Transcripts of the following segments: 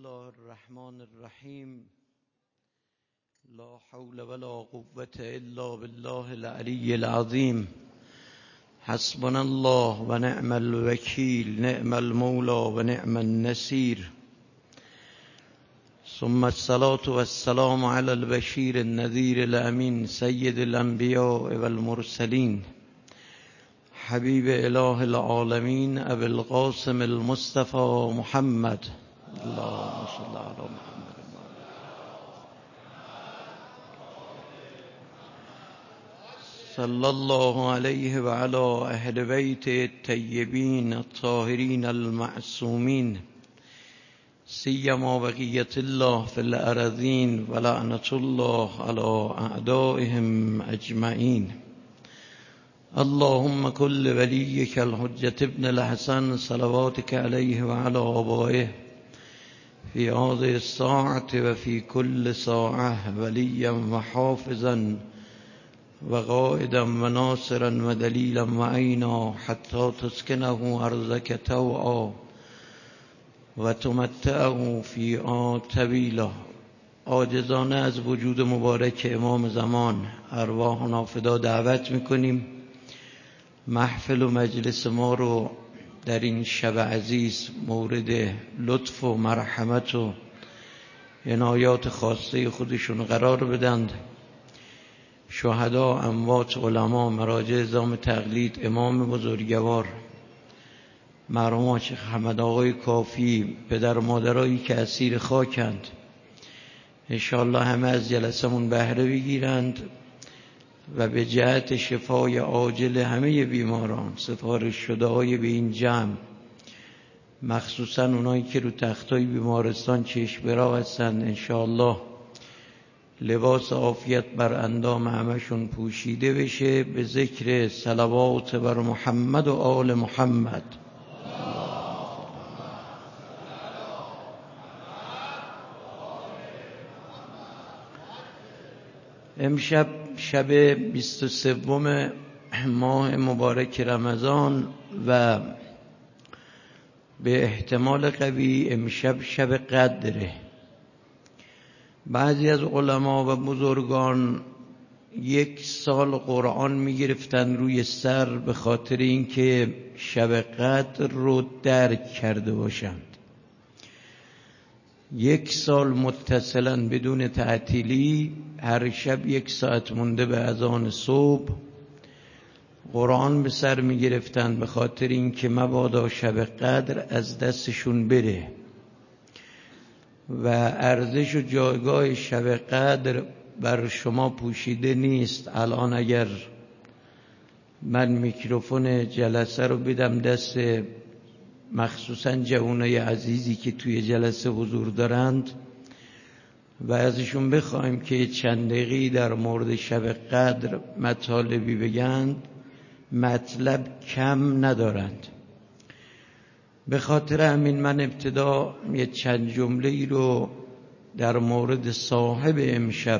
الله الرحمن الرحیم. لا حول ولا قوة الا بالله العلی العظیم. حسبنا الله و نعم الوکیل، نعم المولى و نعم النصیر. ثم الصلاة والسلام على البشیر النذیر الامین، سید الانبیاء والمرسلین، حبیب اله العالمین، ابی القاسم المصطفى محمد. اللهم صل علی محمد. صلی الله علیه و علی اهل بیت الطیبین الطاهرین المعصومین، سیما بقیة الله فی الارضین و لعنة الله علی اعدائهم اجمعین. اللهم كل وليك الحجة ابن الحسن صلواتك عليه وعلى آبائه في هذه الساعة وفي كل ساعة وليا وحافظا وقائدا وناصرا ودليلا وعينا، حتى تسكنه أرضك طوعا وتمتعه فيها طويلا. عاجزانه از وجود مبارک امام زمان ارواحنا فدا دعوت میکنیم محفل و مجلس ما رو در این شب عزیز مورد لطف و مرحمت و عنایات خاصه خودشون قرار بدند. شهدا، اموات، علما، مراجع نظام تقلید، امام بزرگوار مرحوم شیخ حمد آقای کافی، پدر و مادرایی که اسیر خاکند، انشاءالله همه از جلسمون بهره بگیرند و به جهت شفای عاجل همه بیماران سفارش شده های به این جمع، مخصوصا اونایی که رو تختای بیمارستان چشم برا هستند، انشاءالله لباس عافیت بر اندام همشون پوشیده بشه به ذکر صلوات بر محمد و آل محمد. امشب شب 23 ماه مبارک رمضان و به احتمال قوی امشب شب قدره. بعضی از علما و بزرگان 1 سال قرآن میگرفتن روی سر به خاطر اینکه شب قدر رو درک کرده باشند. 1 سال متصلا بدون تعطیلی هر شب 1 ساعت مونده به اذان صبح قرآن به سر می گرفتن به خاطر اینکه مبادا شب قدر از دستشون بره. و ارزش و جایگاه شب قدر بر شما پوشیده نیست. الان اگر من میکروفون جلسه رو بدم دست مخصوصا جوانای عزیزی که توی جلسه حضور دارند و ازشون بخوایم که چند دقیقی در مورد شب قدر مطالبی بگن، مطلب کم ندارند. به خاطر همین من ابتدا یه چند جمله‌ای رو در مورد صاحب امشب،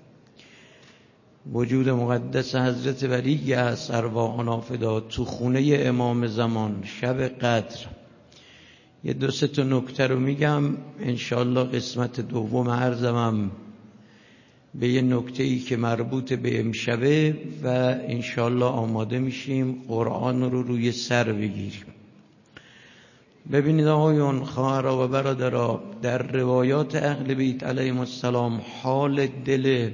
وجود مقدس حضرت ولی است ارواحنا فدا، تو خونه امام زمان شب قدر، یه 2-3 تا نکته رو میگم. انشاءالله قسمت دوم عرضمم به یه نکته‌ای که مربوط به امشبه و انشاءالله آماده میشیم قرآن رو روی سر بگیریم. ببینید آقایون، خواهرها و برادرها، در روایات اهل بیت علیهم السلام حال دل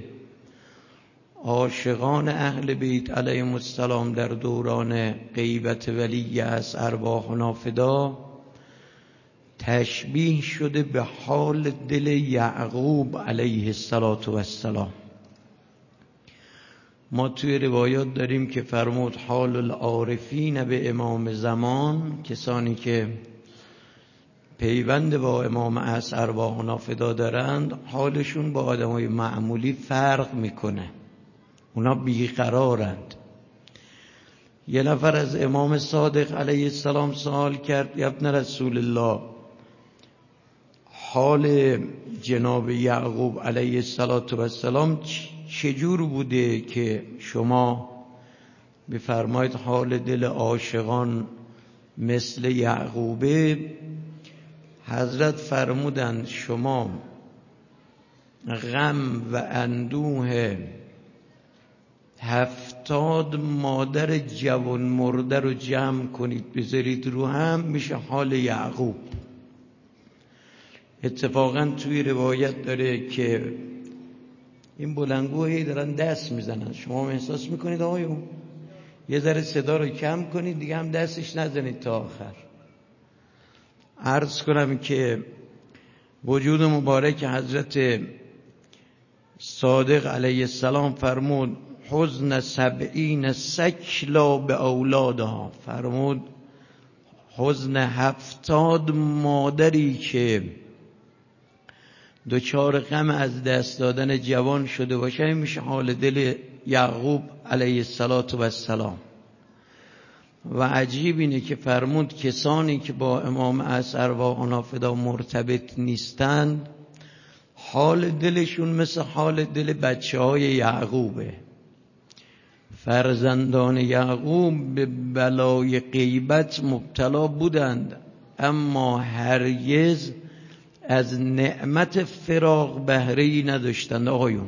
عاشقان اهل بیت علیهم السلام در دوران غیبت ولی از ارواحنا فدا تشبیه شده به حال دل یعقوب علیه السلام. ما توی روایات داریم که فرمود حال العارفین به امام زمان، کسانی که پیوند با امام از ارواحنا فدا دارند، حالشون با آدمای معمولی فرق میکنه. اونا بیقرارند. یه نفر از امام صادق علیه السلام سوال کرد: یا ابن رسول الله، حال جناب یعقوب علیه السلام چجور بوده که شما بفرمایید حال دل عاشقان مثل یعقوبه؟ حضرت فرمودند شما غم و اندوه 70 مادر جوان مرده رو جمع کنید بذارید رو هم، میشه حال یعقوب. اتفاقا توی روایت داره که این بلندگوهی دارن دست میزنن، شما احساس میکنید آقایون یه ذره صدا رو کم کنید دیگه، هم دستش نزنید تا آخر. عرض کنم که وجود مبارک حضرت صادق علیه السلام فرمود حزن 70 سکلا به اولادها، فرمود حزن 70 مادری که دچار غم از دست دادن جوان شده باشه، این میشه حال دل یعقوب علیه السلام. و عجیب اینه که فرمود کسانی که با امام عصر ارواحنا فدا مرتبط نیستند حال دلشون مثل حال دل بچه های یعقوبه. فرزندان یعقوب به بلای غیبت مبتلا بودند اما هرگز از نعمت فراق بهره‌ای نداشتند. آقایون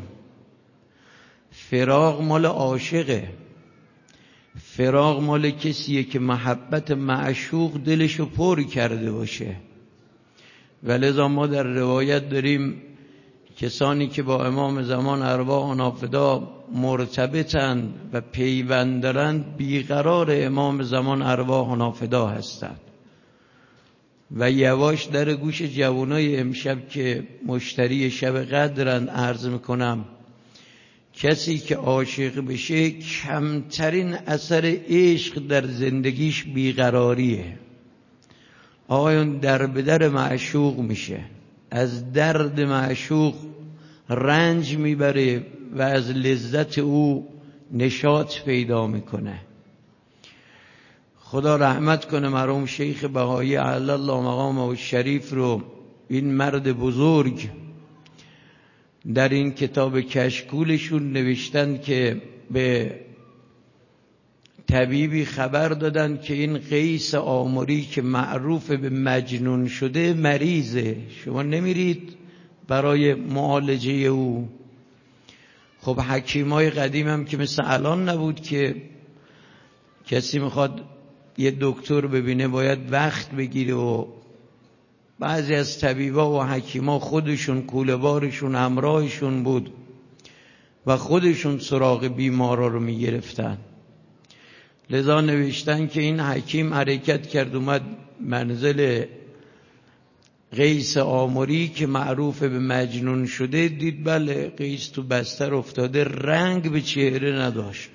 فراق مال عاشقه، فراق مال کسیه که محبت معشوق دلشو پر کرده باشه. ولذا ما در روایت داریم کسانی که با امام زمان ارواحنا فدا مرتبطند و پیوند دارند بیقرار امام زمان ارواحنا فدا هستند. و یواش در گوش جوانای امشب که مشتری شب قدرند عرض میکنم، کسی که عاشق بشه کمترین اثر عشق در زندگیش بیقراریه. آقایون در به در معشوق میشه، از درد معشوق رنج میبره و از لذت او نشاط پیدا میکنه. خدا رحمت کنه مرحوم شیخ بهایی اعلی الله مقامه الشریف رو. این مرد بزرگ در این کتاب کشکولشون نوشتن که به طبیبی خبر دادن که این قیس آمری که معروف به مجنون شده مریضه، شما نمیرید برای معالجه او؟ خب حکیمای قدیم هم که مثل الان نبود که کسی میخواد یه دکتر ببینه باید وقت بگیره و بعضی از طبیبا و حکیما خودشون کوله‌بارشون همراهشون بود و خودشون سراغ بیمارا رو میگرفتن. لذا نوشتن که این حکیم حرکت کرد اومد منزل قیس آمری که معروف به مجنون شده، دید بله قیس تو بستر افتاده، رنگ به چهره نداشت.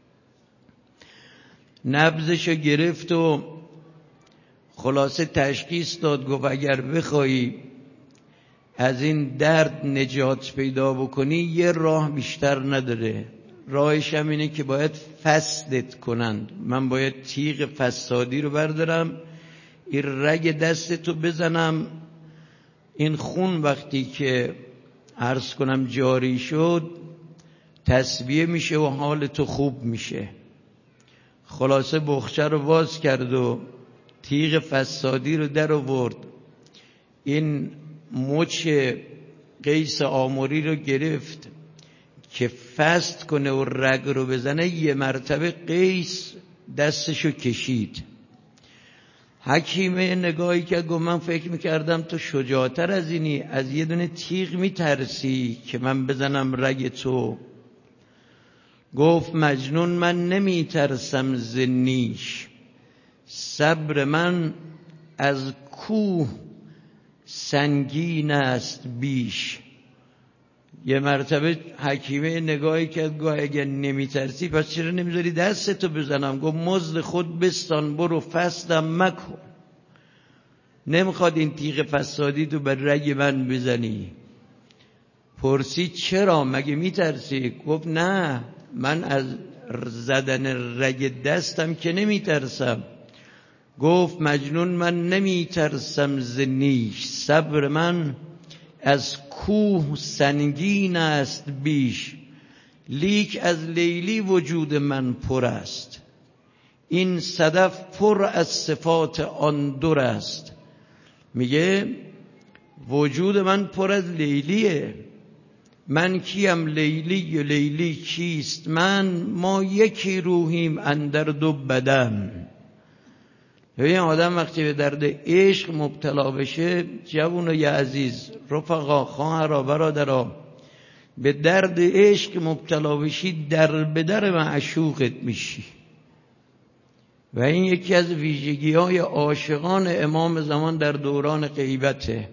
نبضشو گرفت و خلاصه تشخیص داد، گفت اگر بخوای از این درد نجات پیدا بکنی یه راه بیشتر نداره، راهش هم اینه که باید فسدت کنند. من باید تیغ فسادی رو بردارم، این رگ دستتو بزنم، این خون وقتی که عرض کنم جاری شد تسبیه میشه و حال تو خوب میشه. خلاصه بخچه رو باز کرد و تیغ فسادی رو در آورد، این مچ قیس آمری رو گرفت که فسد کنه و رگ رو بزنه. یه مرتبه قیس دستشو کشید. حکیمه نگاهی که گفت من فکر میکردم تو شجاعتر از اینی، از یه دونه تیغ میترسی که من بزنم رگ تو. گفت مجنون من نمیترسم ز نیش، صبر من از کوه سنگین است بیش. یه مرتبه حکیمه نگاهی کرد گفت اگه نمیترسی پس چرا نمیذاری دستتو بزنم؟ گفت مزد خود بستان برو فسدم مکن، نمیخواد این تیغ فسادی تو بر رگ من بزنی. پرسید چرا مگه میترسی؟ گفت نه من از زدن رگ دستم که نمیترسم. گفت مجنون من نمیترسم ز نیش، صبر من از کوه سنگین است بیش. لیک از لیلی وجود من پر است، این صدف پر از صفات آن در است. میگه وجود من پر از لیلیه. من کیم لیلی و لیلی کیست من، ما یکی روحیم اندر دو بدن. ببین آدم وقتی به درد عشق مبتلا بشه، جوانای عزیز، رفقا، خواهرا، برادرا، به درد عشق مبتلا بشی در به در معشوقت میشی. و این یکی از ویژگی‌های عاشقان امام زمان در دوران غیبته.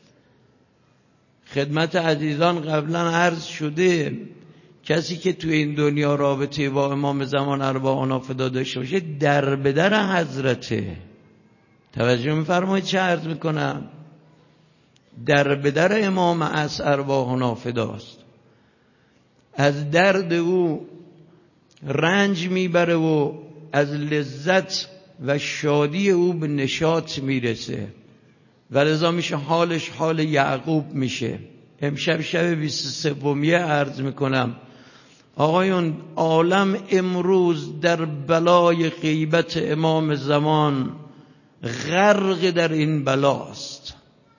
خدمت عزیزان قبلا عرض شده، کسی که تو این دنیا رابطه با امام زمان ارواحنا فدا داشته باشه در به در حضرته. توجه می‌فرمایید چه عرض میکنم؟ در به در امام از ارواحنا فداست. از درد او رنج میبره و از لذت و شادی او به نشاط میرسه و لذا میشه حالش حال یعقوب میشه. امشب شب 23 عرض میکنم آقایون، عالم امروز در بلای غیبت امام زمان غرق در این بلاست.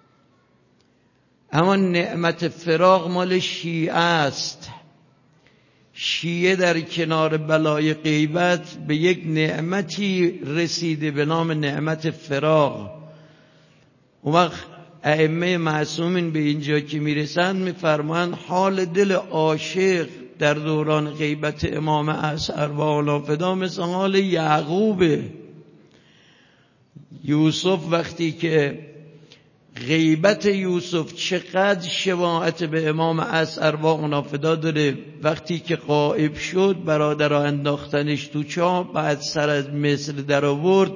اما نعمت فراق مال شیعه است. شیعه در کنار بلای غیبت به یک نعمتی رسیده به نام نعمت فراق. اون وقت ائمه معصومین به اینجا که میرسن میفرمایند حال دل عاشق در دوران غیبت امام اعصر و آلافدا مثل حال یعقوبه. یوسف وقتی که غیبت یوسف چقدر شباهت به امام اعصر و آلافدا داره، وقتی که غائب شد برادرها انداختنش تو چاه، بعد سر از مصر در آورد،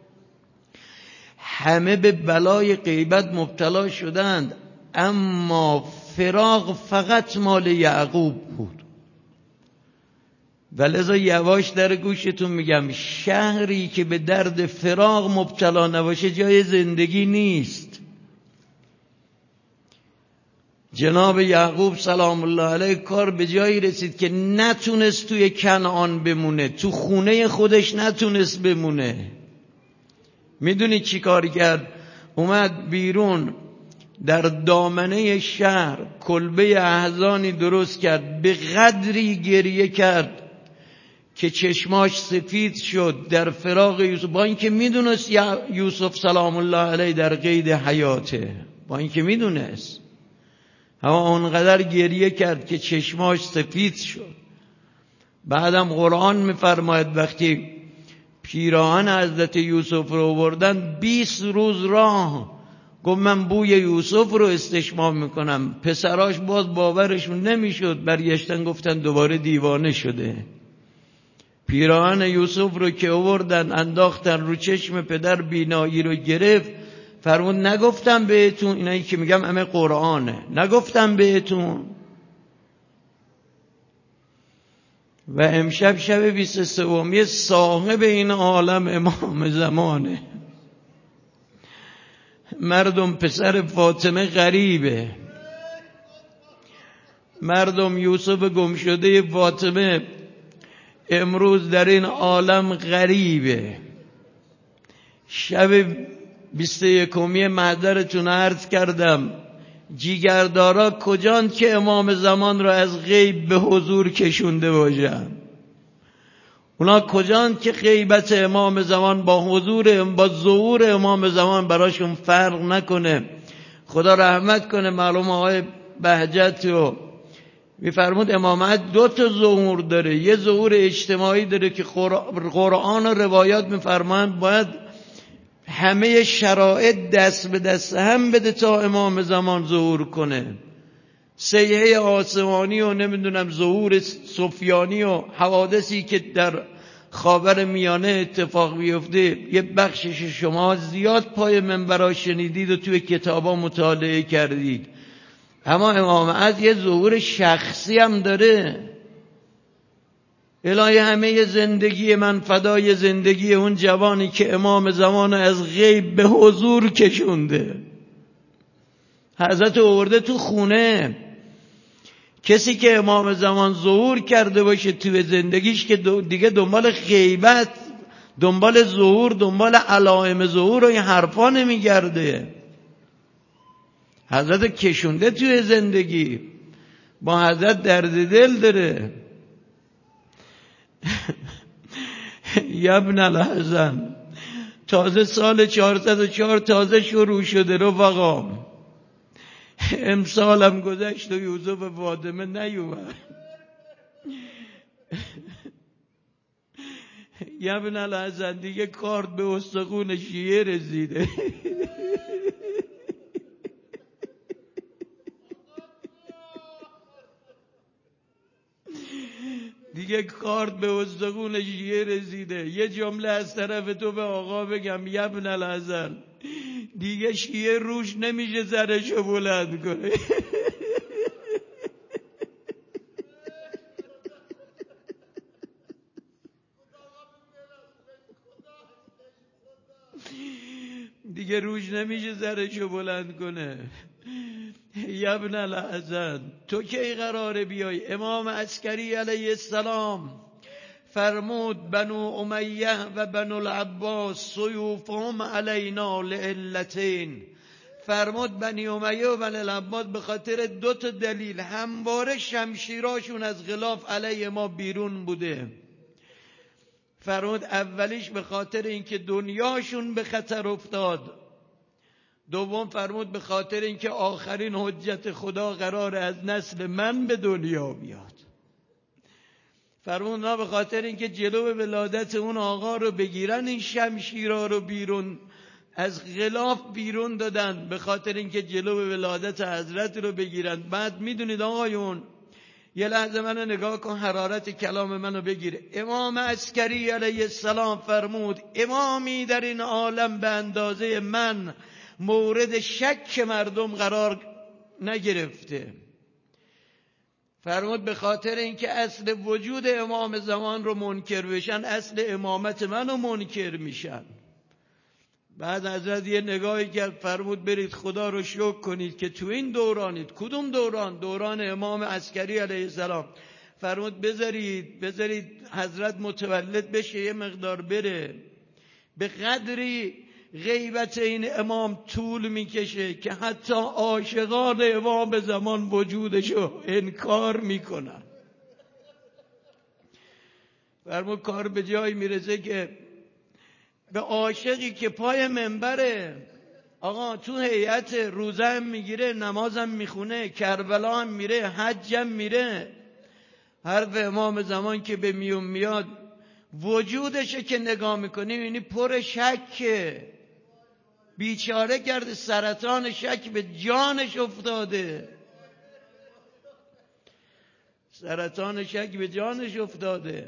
همه به بلای غیبت مبتلا شدند، اما فراق فقط مال یعقوب بود. ولذا یواش در گوشتون میگم، شهری که به درد فراق مبتلا نباشه جای زندگی نیست. جناب یعقوب سلام الله علیه کار به جایی رسید که نتونست توی کنعان بمونه، تو خونه خودش نتونست بمونه. میدونی چی کار کرد؟ اومد بیرون در دامنه شهر کلبه احزانی درست کرد، به قدری گریه کرد که چشماش سفید شد در فراق یوسف، با اینکه میدونست یوسف سلام الله علیه در قید حیاته، با اینکه میدونست، اما اونقدر گریه کرد که چشماش سفید شد. بعدم قرآن میفرماید وقتی پیراهن حضرت یوسف رو آوردن 20 روز راه گفت من بوی یوسف رو استشمام میکنم. پسراش باز باورشون نمیشد، برگشتن گفتن دوباره دیوانه شده. پیراهن یوسف رو که آوردن انداختن رو چشم پدر، بینایی رو گرفت، فرمود نگفتم بهتون؟ اینایی که میگم همه قرآنه، نگفتم بهتون؟ و امشب شب 23 صاحب این عالم امام زمانه. مردم پسر فاطمه غریبه، مردم یوسف گم شده فاطمه امروز در این عالم غریبه. شب 21 محضرتون عرض کردم جیگردارا کجان که امام زمان را از غیب به حضور کشونده باشن؟ اونا کجان که غیبت امام زمان با ظهور امام زمان براشون فرق نکنه؟ خدا رحمت کنه معلوم آقای بهجت رو میفرمود امامت 2 ظهور داره. یه ظهور اجتماعی داره که قرآن و روایات میفرمایند باید همه شرایط دست به دست هم بده تا امام زمان ظهور کنه. سیحه آسمانی و نمیدونم ظهور سفیانی و حوادثی که در خاور میانه اتفاق بیفته، یه بخشش شما زیاد پای منبرها شنیدید و توی کتابا مطالعه کردید. اما امام عز یه ظهور شخصی هم داره. الهی همه زندگی من فدای زندگی اون جوانی که امام زمان از غیب به حضور کشونده. حضرت آورده تو خونه. کسی که امام زمان ظهور کرده باشه توی زندگیش که دیگه دنبال غیبت، دنبال ظهور، دنبال علائم ظهور و این حرفا نمیگرده. حضرت کشونده توی زندگی، با حضرت درد دل داره. ابن الحسن تازه سال 404 تازه شروع شده رفقا، امسالم گذشت و یوسف فاطمه نیومد. ابن الحسن دیگه کارت به استخون شیعه رسیده. دیگه کارت به استخون شیعه رسیده. یه جمله از طرف تو به آقا بگم ابن الحسن، دیگه شیعه روش نمیشه سرشو بلند کنه. دیگه روش نمیشه سرشو بلند کنه. ابن الحسن تو کی قراره بیای؟ امام عسکری علیه السلام فرمود بنو امیه و بنو العباس سیوفهم علینا لعلتین. فرمود بنی امیه و بنی العباس به خاطر 2 تا دلیل همواره شمشیراشون از غلاف علیه ما بیرون بوده. فرمود اولیش به خاطر اینکه دنیاشون به خطر افتاد. دوم فرمود به خاطر اینکه آخرین حجت خدا قرار از نسل من به دنیا بیاد. فرمود نه به خاطر اینکه جلو ولادت اون آقا رو بگیرن این شمشیرها رو بیرون از غلاف بیرون دادن، به خاطر اینکه جلو ولادت حضرت رو بگیرن. بعد میدونید آقایون، یه لحظه منو نگاه کن، حرارت کلام منو بگیر. امام عسکری علیه السلام فرمود امامی در این عالم به اندازه من مورد شک مردم قرار نگرفته. فرمود به خاطر اینکه اصل وجود امام زمان رو منکر بشن، اصل امامت منو منکر میشن. بعد حضرت یه نگاهی کرد، فرمود برید خدا رو شکر کنید که تو این دورانید. کدوم دوران؟ دوران امام عسکری علیه السلام. فرمود بذارید حضرت متولد بشه، یه مقدار بره. به قدری غیبت این امام طول میکشه که حتی عاشقان امام زمان وجودشو انکار میکنن. فرمود کار به جایی میرسه که به عاشقی که پای منبره، آقا تو هیئت روزه هم میگیره، نمازم میخونه، کربلا هم میره، حج هم میره، حرف امام زمان که به میون میاد وجودشه که نگاه میکنیم یعنی پر شکه. بیچاره کرده، سرطان شک به جانش افتاده. سرطان شک به جانش افتاده.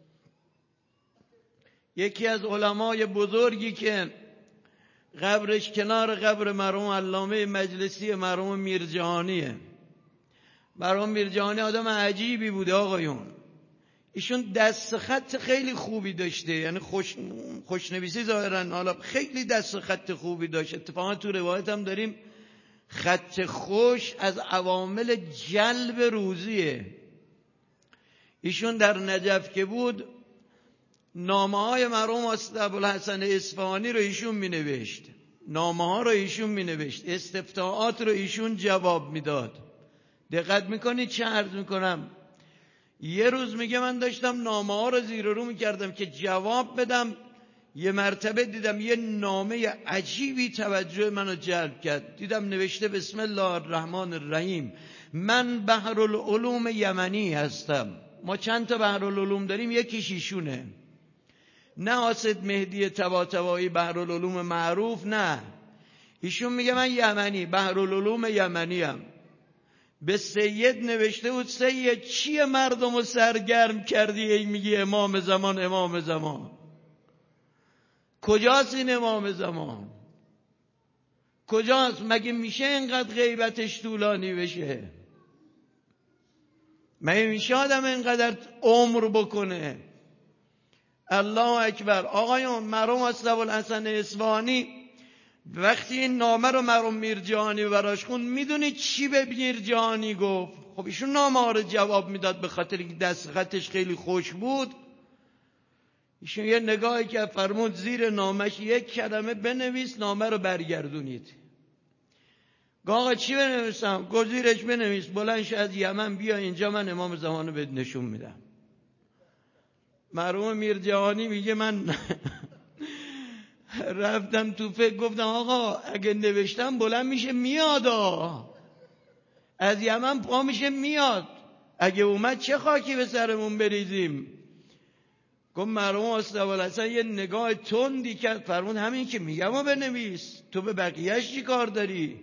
یکی از علمای بزرگی که قبرش کنار قبر مرحوم علامه مجلسی مرحوم میرجهانیه. مرحوم میرجهانی آدم عجیبی بوده آقایون. ایشون دست خط خیلی خوبی داشته، یعنی خوشنویسی ظاهرا، حالا خیلی دست خط خوبی داشت. اتفاقا تو روایت هم داریم خط خوش از عوامل جلب روزیه. ایشون در نجف که بود نامه های مرحوم استاد ابوالحسن اصفهانی رو ایشون می نوشت، نامه ها رو ایشون می نوشت، استفتاءات رو ایشون جواب میداد. دقت میکنید چه عرض میکنم؟ یه روز میگه من داشتم نامه ها رو زیر و رو میکردم که جواب بدم، یه مرتبه دیدم یه نامه عجیبی توجه منو جلب کرد. دیدم نوشته بسم الله الرحمن الرحیم، من بحرالعلوم یمنی هستم. ما چند تا بحرالعلوم داریم، یکیش ایشونه. نه حاسد مهدی طباطبایی بحرالعلوم معروف، نه، ایشون میگه من یمنی، بحرالعلوم یمنی ام. به سید نوشته بود سید چیه مردم رو سرگرم کردی ای میگی امام زمان امام زمان؟ کجاست این امام زمان؟ کجاست؟ مگه میشه اینقدر غیبتش طولانی بشه؟ مگه میشه آدم اینقدر عمر بکنه؟ الله اکبر. آقایون مرحوم استاد ابوالحسن اصفهانی وقتی این نامه رو مرحوم میرجهانی براش خوند، میدونید چی به میرجهانی گفت؟ خب ایشون نامه ها رو جواب میداد به خاطر اینکه دست خطش خیلی خوش بود. ایشون یه نگاهی که فرمود زیر نامش یک کلمه بنویس، نامه رو برگردونید. آقا چی بنویسم؟ گزیرش بنویس، بلند شو از یمن بیا اینجا، من امام زمان رو بهت نشون میدم. مرحوم میرجهانی میگه من رفتم تو فکر، گفتم آقا اگه نوشتم بلند میشه میاد، از یمن پا میشه میاد، اگه اومد چه خاکی به سرمون بریزیم. گفت مرحوم استوالحسن یه نگاه تندی کرد، فرمود همین که میگم و بنویس، تو به بقیهش چی کار داری؟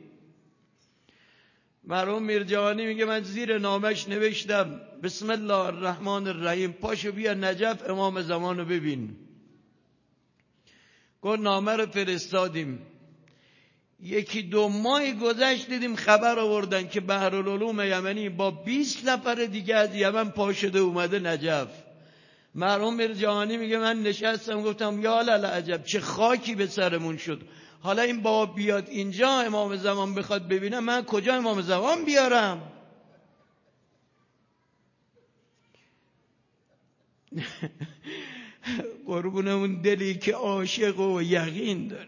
مرحوم میرجهانی میگه من زیر نامش نوشتم بسم الله الرحمن الرحیم، پاشو بیا نجف امام زمان رو ببین. گفت نامه رو فرستادیم، یکی دو ماهی گذشت دیدیم خبر آوردن که بحرالعلوم یمنی با 20 نفر دیگه از یمن پا شده اومده نجف. مرحوم میرجهانی میگه من نشستم گفتم یا للعجب چه خاکی به سرمون شد، حالا این بابا بیاد اینجا امام زمان بخواد ببینم، من کجا امام زمان بیارم؟ قربون اون دلی که عاشق و یقین داره.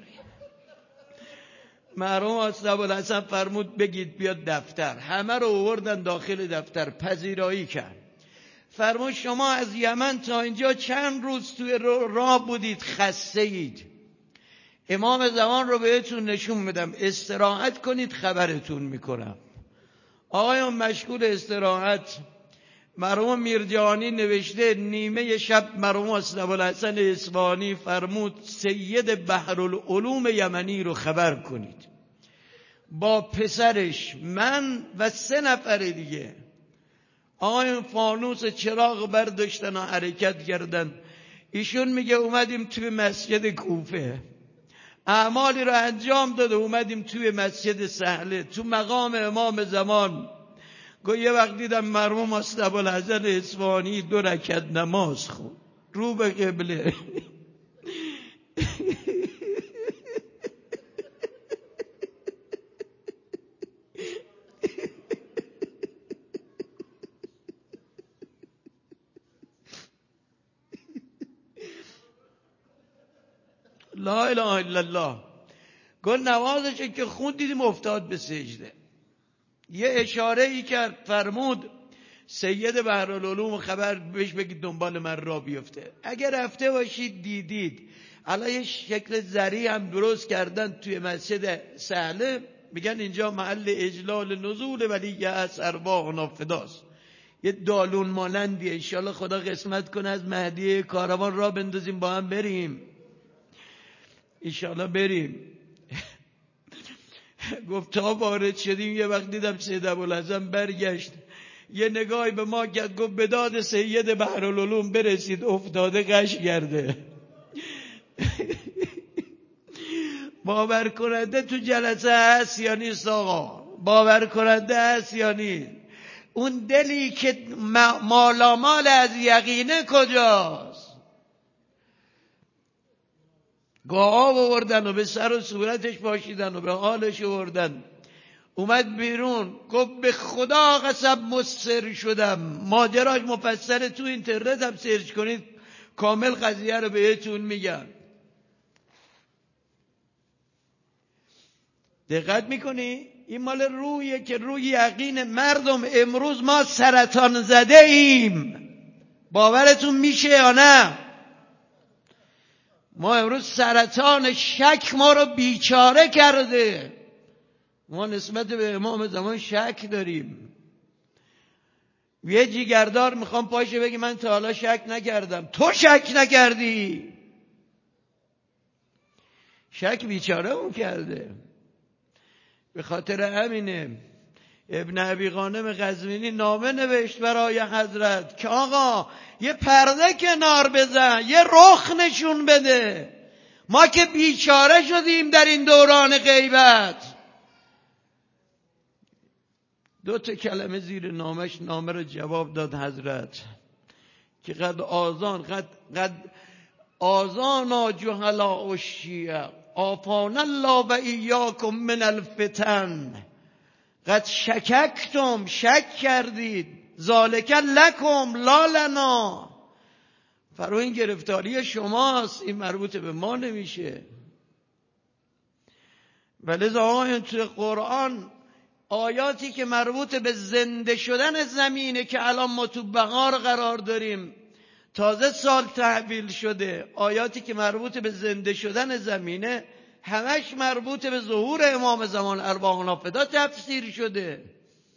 مرحوم استوالحسن فرمود بگید بیاد دفتر، همه رو آوردن داخل دفتر، پذیرایی کرد. فرمود شما از یمن تا اینجا چند روز توی راه بودید، خسته اید، امام زمان رو بهتون نشون میدم، استراحت کنید خبرتون میکنم. آقایان مشغول استراحت، مرحوم میرجهانی نوشته نیمه شب مرحوم استوالحسن اصفهانی فرمود سید بحرالعلوم یمنی رو خبر کنید، با پسرش من و 3 نفر دیگه. آقایان فانوس چراغ برداشتن و حرکت کردن. ایشون میگه اومدیم توی مسجد کوفه، اعمالی رو انجام داده، اومدیم توی مسجد سهله تو مقام امام زمان. گویا یه وقت دیدم مرحوم استوالحسن اصفهانی 2 رکعت نماز خوند رو به قبله. لا اله الا الله. گل نمازش که خوند دیدیم افتاد به سجده، یه اشاره ای کرد، فرمود سید بحرالعلوم خبر بهش بگید دنبال من را بیفته. اگر رفته باشید دیدید الان یه شکل زری هم درست کردن توی مسجد سهله، میگن اینجا محل اجلال نزول ولی از ارواحنا فداست، یه دالون مانندیه، انشالله خدا قسمت کنه از مهدی کاروان را بندازیم با هم بریم، انشالله بریم. گفت تا وارد شدیم یه وقت دیدم سید ابوالحسن برگشت یه نگاهی به ما کرد، گفت به داد سید بحرالعلوم برسید افتاده قش کرده. باور کننده تو جلسه هست یا نیست آقا؟ باور کننده هست یا نیست؟ اون دلی که مالامال از یقینه کجاست؟ گاه آوردن و به سر و صورتش پاشیدن و به حالش آوردن. اومد بیرون گفت به خدا قسم مصر شدم. ماجراش مفصل تو اینترنت هم سرچ کنید کامل قضیه رو بهتون میگم. دقت میکنی؟ این مال رویه که روی یقین مردم. امروز ما سرطان زده ایم، باورتون میشه یا نه؟ ما امروز سرطان شک ما رو بیچاره کرده. ما نسبت به امام زمان شک داریم. یه جیگردار میخوام پاشه بگی من تا حالا شک نکردم. تو شک نکردی، شک بیچاره اون کرده. به خاطر همینه ابن ابی غانم قزوینی نامه نوشت برای حضرت که آقا یه پرده کنار بزن، یه رخ نشون بده، ما که بیچاره شدیم در این دوران غیبت. 2 کلمه زیر نامش نامه رو جواب داد حضرت که قد آذانا جهلاء الشیعة آفانا الله و ایاکم من الفتن. قد شککتم، شک کردید، ذالک لکم لا لنا. فرو این گرفتاری شماست، این مربوط به ما نمیشه. ولذا آقایان توی قرآن آیاتی که مربوط به زنده شدن زمینه که الان ما تو بهار قرار داریم، تازه سال تحویل شده. آیاتی که مربوط به زنده شدن زمینه همش مربوط به ظهور امام زمان ارواحنا فدا تفسیر شده.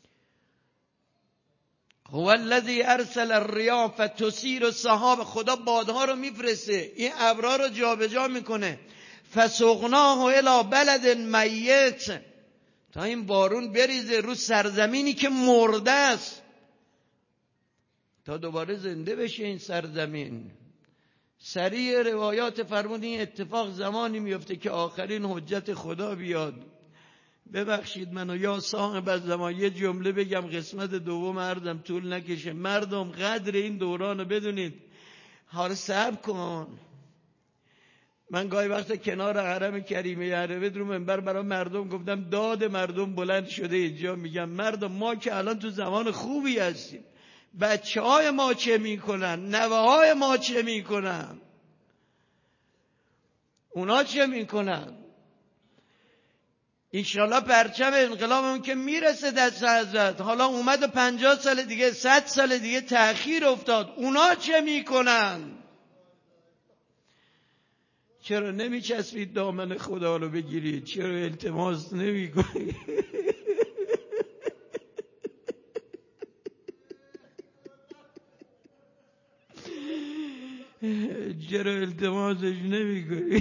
هو الذی ارسل الرياح فتثیر السحاب، خدا بادها رو میفرسته، این ابرها رو جابجا میکنه. فسقناه الی بلد میت، تا این بارون بریزه رو سرزمینی که مرده است، تا دوباره زنده بشه این سرزمین. سریع روایات فرمود این اتفاق زمانی میفته که آخرین حجت خدا بیاد. ببخشید منو یا صاحب الزمان یه جمله بگم، قسمت دوم عرضم طول نکشه. مردم قدر این دورانو بدونید. حالا صبر کن. من گاهی وقت کنار حرم کریمه عربه رو منبر برای مردم گفتم، داد مردم بلند شده اینجا. میگم مردم ما که الان تو زمان خوبی هستیم، بچه های ما چه میکنن، نوه های ما چه میکنن، اونا چه میکنن؟ انشالله پرچم انقلابمون که میرسه دست حضرت، حالا اومد 50 سال دیگه 100 سال دیگه تأخیر افتاد، اونا چه میکنن؟ چرا نمیچسبید دامن خدا رو بگیرید؟ چرا التماس نمیکنید؟ چرا التماسش نمیکنید؟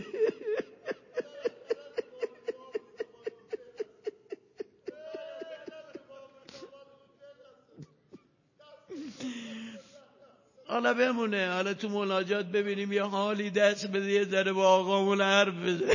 حالا بمونه، حالا تو مناجات ببینیم یه حالی دست بده، یه ذره با آقامون حرف بزنه.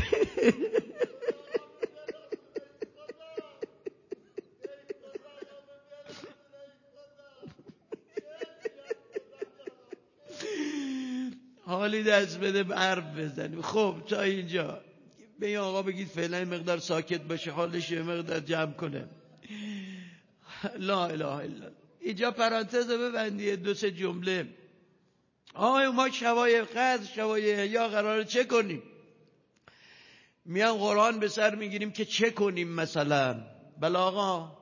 حالی دست بده حرف بزنیم. خب تا اینجا به این آقا بگید فعلا مقدار ساکت باشه، حالش یه مقدار جمع کنه. لا اله الا الله. اینجا پرانتز ببندی، 2-3 جمله. ما شبای قدر، شبای احیا قراره چه کنیم؟ میان قرآن به سر میگیریم که چه کنیم. مثلا بله آقا،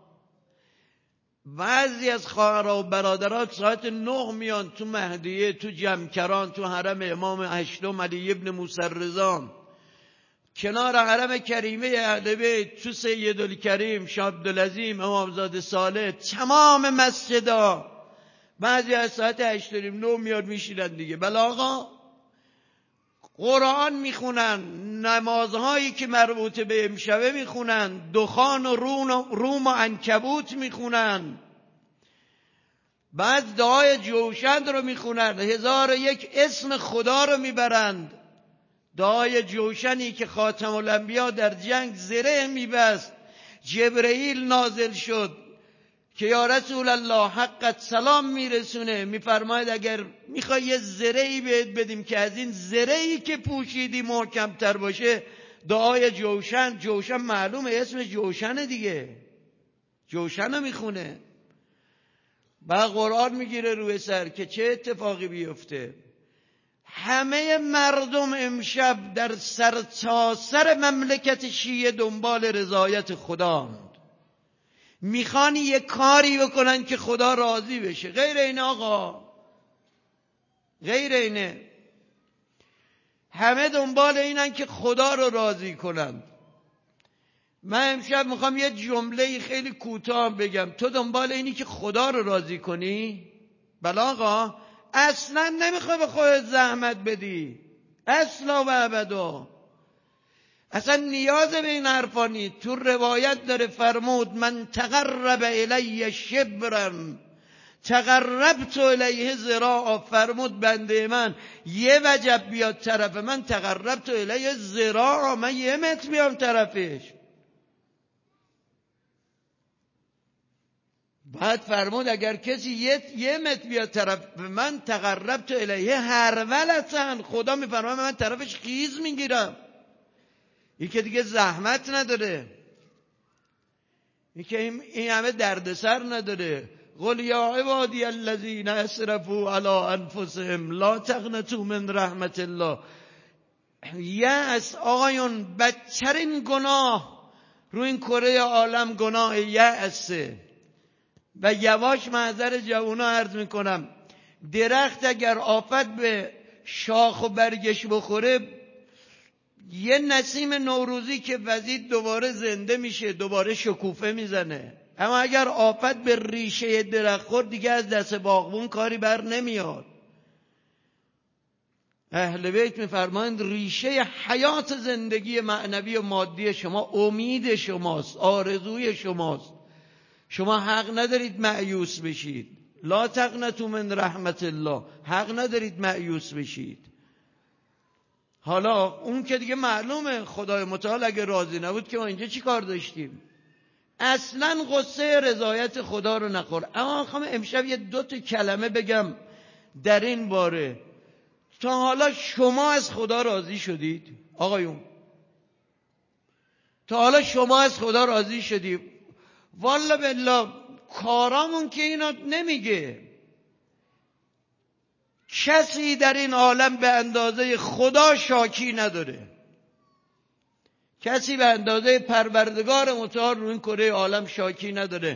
بعضی از خواهرها و برادرات ساعت 9 میان تو مهدیه، تو جمکران، تو حرم امام هشتم علی ابن موسی رضا، کنار حرم کریمه اهل بیت، تو سیدالکریم شاه عبدالعظیم امامزاده صالح، تمام مسجدها بعضی از ساعت 8 9 میاد میشینن دیگه. بله آقا، قرآن میخونن، نمازهایی که مربوط به امشبه میخونن، دخان و روم و عنکبوت میخونن، بعد دعای جوشن رو میخونن، 1001 اسم خدا رو میبرند. دعای جوشنی که خاتم الانبیا در جنگ زره میبست، جبرئیل نازل شد که یا رسول الله حقت سلام میرسونه، میفرماید اگر میخوای یه زرهی بهت بدیم که از این زرهی که پوشیدی محکمتر باشه، دعای جوشن. جوشن معلومه اسم جوشنه دیگه، جوشن رو میخونه. بعد قرآن میگیره روی سر که چه اتفاقی بیفته. همه مردم امشب در سرتاسر مملکت شیعه دنبال رضایت خدا، میخوان یه کاری بکنن که خدا راضی بشه. غیر اینه آقا، غیر اینه. همه دنبال اینن که خدا رو راضی کنن. من امشب میخوام یه جمله خیلی کوتاه بگم. تو دنبال اینی که خدا رو راضی کنی؟ بله آقا، اصلا نمیخوای به خودت زحمت بدی، اصلا و ابدا. اصلا نیاز به این حرفا نیست. تو روایت داره فرمود من تقرب الی شبرم تقربت الیه ذراعا. فرمود بنده من یه وجب بیاد طرف من، تقربت الیه ذراعا، من 1 متر بیام طرفش. بعد فرمود اگر کسی 1 متر بیاد طرف من، تقربت الیه هرولتن، خدا میفرماید من طرفش خیز میگیرم. این که دیگه زحمت نداره، این که این همه دردسر نداره. قل یا عبادی الذین اسرفوا علی انفسهم لا تقنطوا من رحمت الله. یأس آقایون بدترین گناه روی این کره عالم گناه یأسه و یواش محضر جوونا عرض میکنم درخت اگر آفت به شاخ و برگش بخوره یه نسیم نوروزی که وزید دوباره زنده میشه، دوباره شکوفه میزنه. اما اگر آفت به ریشه درخت خورد دیگه از دست باغبون کاری بر نمیاد. اهل بیت میفرمایند ریشه حیات زندگی معنوی و مادی شما امید شماست، آرزوی شماست. شما حق ندارید مایوس بشید. لا تقنطوا من رحمت الله، حق ندارید مایوس بشید. حالا اون که دیگه معلومه خدای متعال اگه راضی نبود که ما اینجا چی کار داشتیم؟ اصلا غصه رضایت خدا رو نخور. اما میخوام امشب یه 2 کلمه بگم در این باره. تا حالا شما از خدا راضی شدید؟ آقایون تا حالا شما از خدا راضی شدید؟ والله بالله کارامون که اینا نمیگه. کسی در این عالم به اندازه خدا شاکی نداره. کسی به اندازه پروردگار متعال روی این کره عالم شاکی نداره.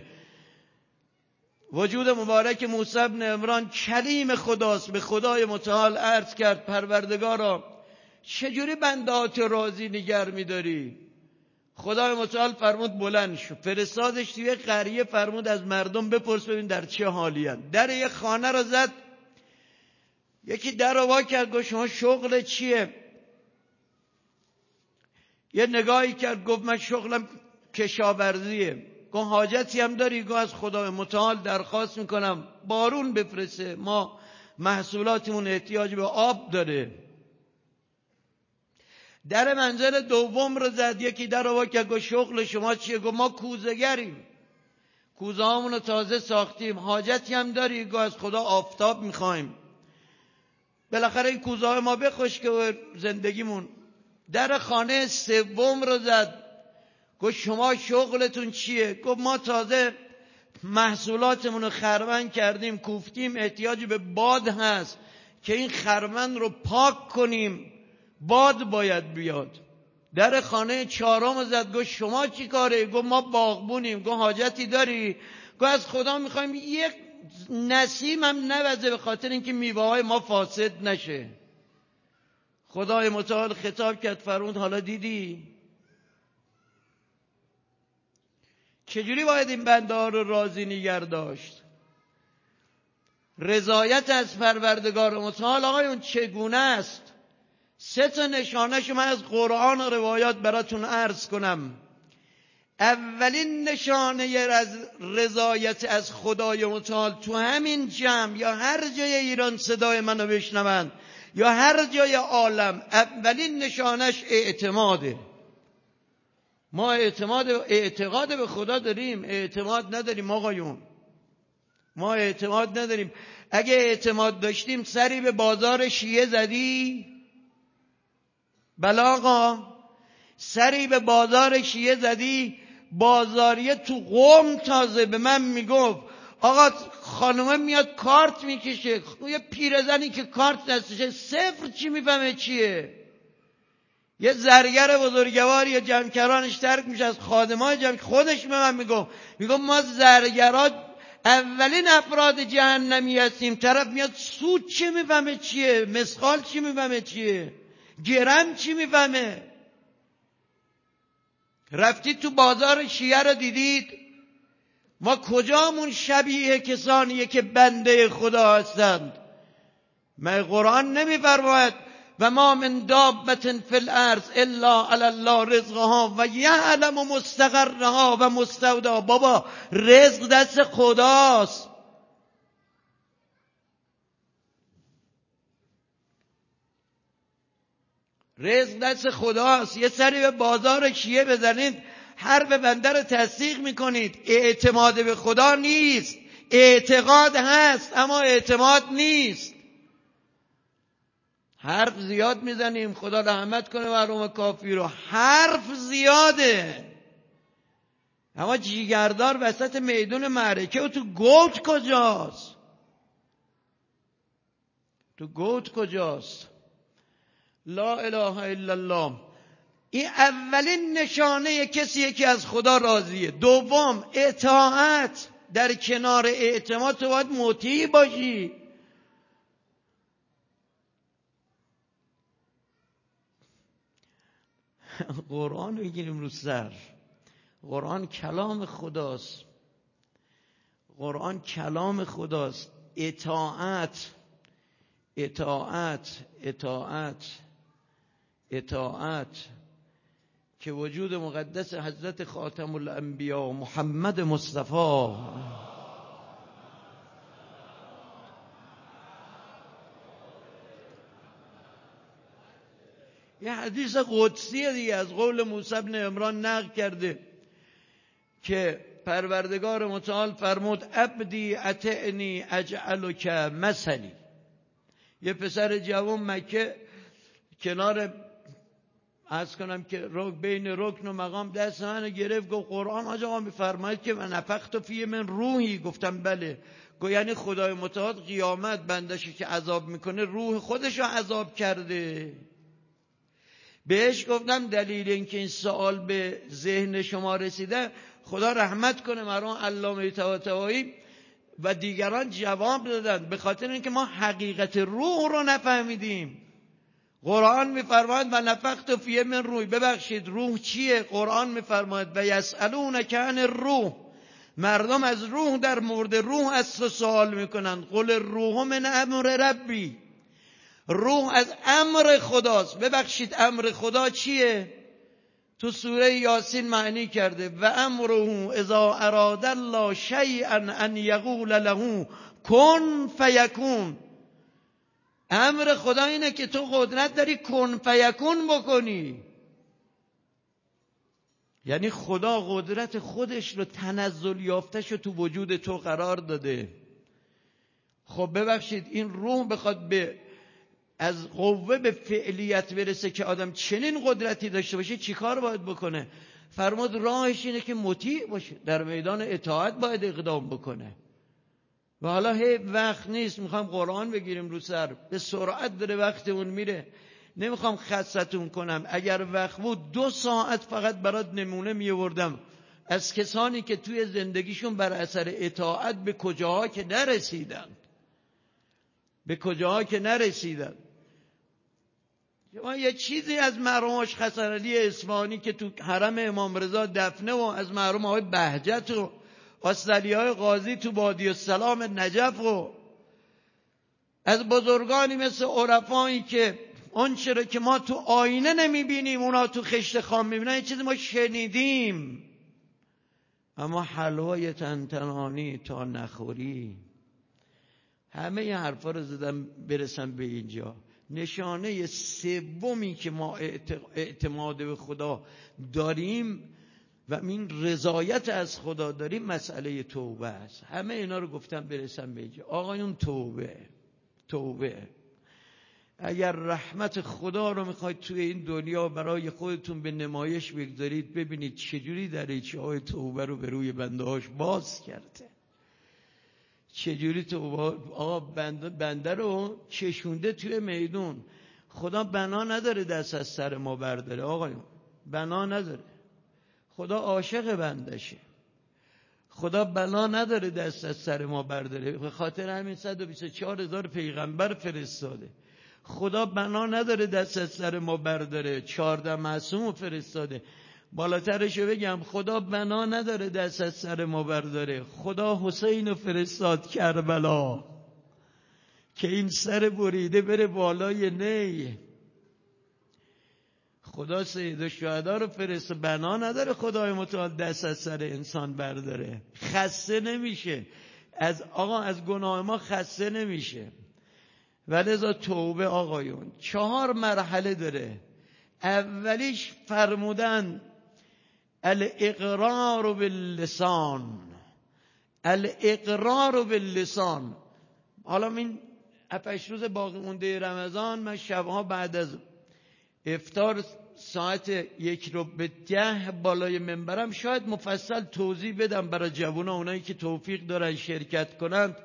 وجود مبارک موسی بن عمران کلیم خداست. به خدای متعال عرض کرد پروردگارا چجوری بندهات راضی نگر می‌داری؟ خدای متعال فرمود بلند شو. فرستادش توی قریه، فرمود از مردم بپرس ببین در چه حالی هستند. در یک خانه رو زد. یکی در رو وا کرد گفت شما شغل چیه؟ یه نگاهی کرد گفت من شغلم کشاورزیه. گفت حاجتی هم داری؟ گفت از خدای متعال درخواست میکنم بارون بفرسته، ما محصولاتمون احتیاج به آب داره. در منزل دوم رو زد. یکی در رو وا کرد گفت شغل شما چیه؟ گفت ما کوزه‌گریم، کوزه هامون رو تازه ساختیم. حاجتی هم داری؟ گفت از خدا آفتاب میخوایم، بالاخره این کوزه های ما بخشکه زندگیمون. در خانه سوم رو زد. گفت شما شغلتون چیه؟ گفت ما تازه محصولاتمون رو خرمن کردیم، کوفتیم، احتیاج به باد هست که این خرمن رو پاک کنیم، باد باید بیاد. در خانه چهارم رو زد. گفت شما چی کاره؟ گفت ما باغبونیم. گفت حاجتی داری؟ گفت از خدا میخوایم یک نسیم هم نوزه به خاطر اینکه میوه های ما فاسد نشه. خدای متعال خطاب کرد فرمود حالا دیدی چجوری باید این بنده ها رو راضی نگه داشت؟ رضایت از پروردگار متعال آقایون چگونه است؟ 3 نشانه‌شو من از قرآن و روایات براتون عرض کنم. اولین نشانه از رضایت از خدای متعال تو همین جمع یا هر جای ایران صدای منو بشنون یا هر جای عالم، اولین نشانش اعتماده. ما اعتقاد به خدا داریم، اعتماد نداریم آقایون. ما اعتماد نداریم. اگه اعتماد داشتیم سری به بازار شیعه زدی؟ بله آقا، سری به بازار شیعه زدی؟ بازاریه تو قم تازه به من میگفت آقا خانومه میاد کارت میکشه، یه پیرزنی که کارت دستشه 0 چی میفهمه چیه؟ یه زرگر بزرگوار یا جمعکرانش ترک میشه از خادمای جمع. خودش به من میگفت ما زرگرات اولین افراد جهنمی هستیم. طرف میاد سود چی میفهمه چیه؟ مسخال چی میفهمه چیه؟ گرم چی میفهمه؟ رفتید تو بازار شیعه رو دیدید؟ ما کجامون شبیه کسانیه که بنده خدا هستند؟ ما قرآن نمیفرماید و ما من دابة فی الارض الا علی الله رزقها و یعلم مستقرها و مستودعها. بابا رزق دست خداست. رزق دست خداست. یه سری به بازار شیعه بزنید حرف بنده رو تصدیق میکنید. اعتماد به خدا نیست، اعتقاد هست اما اعتماد نیست. حرف زیاد میزنیم، خدا رحمت کنه مرحوم کافی رو، حرف زیاده اما جیگردار وسط میدون معرکه و تو گوت کجاست؟ تو گوت کجاست؟ لا اله الا الله. این اولین نشانه کسیه که از خدا راضیه. دوم اطاعت. در کنار اعتماد تو باید مطیع باشی. قرآن بگیریم رو سر. قرآن کلام خداست. قرآن کلام خداست. اطاعت اطاعت اطاعت اطاعت که وجود مقدس حضرت خاتم الانبیا محمد مصطفی یه حدیث قدسی دیگه از قول موسی بن عمران نقل کرده که پروردگار متعال فرمود عبدی اطعنی اجعلک مثلی. یه پسر جوان مکه کنار عرض کنم که بین رکن و مقام دست منو گرفت، گفت قرآن آقا میفرماید که من نفخت فیه من روحی. گفتم بله. گفت یعنی خدای متعال قیامت بندشو که عذاب میکنه روح خودشو عذاب کرده. بهش گفتم دلیل اینکه این سوال به ذهن شما رسیده خدا رحمت کنه مرحوم علامه طباطبایی و دیگران جواب دادن، به خاطر اینکه ما حقیقت روح رو نفهمیدیم. قرآن میفرماید و نفخت فیه من روح. ببخشید روح چیه؟ قرآن میفرماید و یسألونک عن الروح. مردم از روح در مورد روح از تو سوال میکنن. قل الروح من امر ربی. روح از امر خداست. ببخشید امر خدا چیه؟ تو سوره یاسین معنی کرده و امره اذا اراد الله شیئا ان یقول له کن فیکون. امر خدا اینه که تو قدرت داری کن فیکون بکنی. یعنی خدا قدرت خودش رو تنزل یافتش رو تو وجود تو قرار داده. خب ببخشید این روح بخواد از قوه به فعلیت برسه که آدم چنین قدرتی داشته باشه چیکار باید بکنه؟ فرمود راهش اینه که مطیع باشه، در میدان اطاعت باید اقدام بکنه. و حالا وقت نیست، میخوام قرآن بگیریم رو سر، به سرعت داره وقتمون میره، نمیخوام خستتون کنم. اگر وقت بود 2 ساعت فقط برات نمونه میوردم از کسانی که توی زندگیشون بر اثر اطاعت به کجاها که نرسیدن. یه چیزی از مرحوم اشخص علی اصفهانی که تو حرم امام رضا دفنه و از مرحوم آقای بهجت و آستعلیهای قاضی تو وادی السلام نجف و از بزرگانی مثل عرفایی که اون چرا که ما تو آینه نمیبینیم اونا تو خشت خام میبینن، این چیزی ما شنیدیم. اما حلوای تنتنانی تا نخوری. همه این حرفا رو زدم برسم به اینجا. نشانه سومی که ما اعتماد به خدا داریم و این رضایت از خدا داریم مسئله توبه است. همه اینا رو گفتم برسم به اینجا. آقایون توبه. اگر رحمت خدا رو میخواید توی این دنیا برای خودتون به نمایش بگذارید، ببینید چجوری دریچه‌های توبه رو به روی بنده‌هاش باز کرده. چجوری توبه آقا بنده رو کشونده توی میدون. خدا بنا نداره دست از سر ما برداره. آقایون بنا نداره. خدا عاشق بندشه. خدا بنا نداره دست از سر ما برداره. به خاطر همین 124,000 پیغمبر فرستاده. خدا بنا نداره دست از سر ما برداره. 14 معصوم فرستاده. بالاترشو بگم خدا بنا نداره دست از سر ما برداره. خدا حسین فرستاد کربلا که این سر بریده بره بالای نی. خدا سید الشهدا رو فرستاد. بنا نداره خدای متعال دست از سر انسان برداره. خسته نمیشه از گناه ما خسته نمیشه. ولذا توبه آقایون 4 مرحله داره. اولیش فرمودن الاقرار باللسان. حالا این 7 روز باقی مونده رمضان من شبها بعد از افطار ساعت 1:10 بالای منبرم شاید مفصل توضیح بدم برای جوونا، اونایی که توفیق دارن شرکت کنند.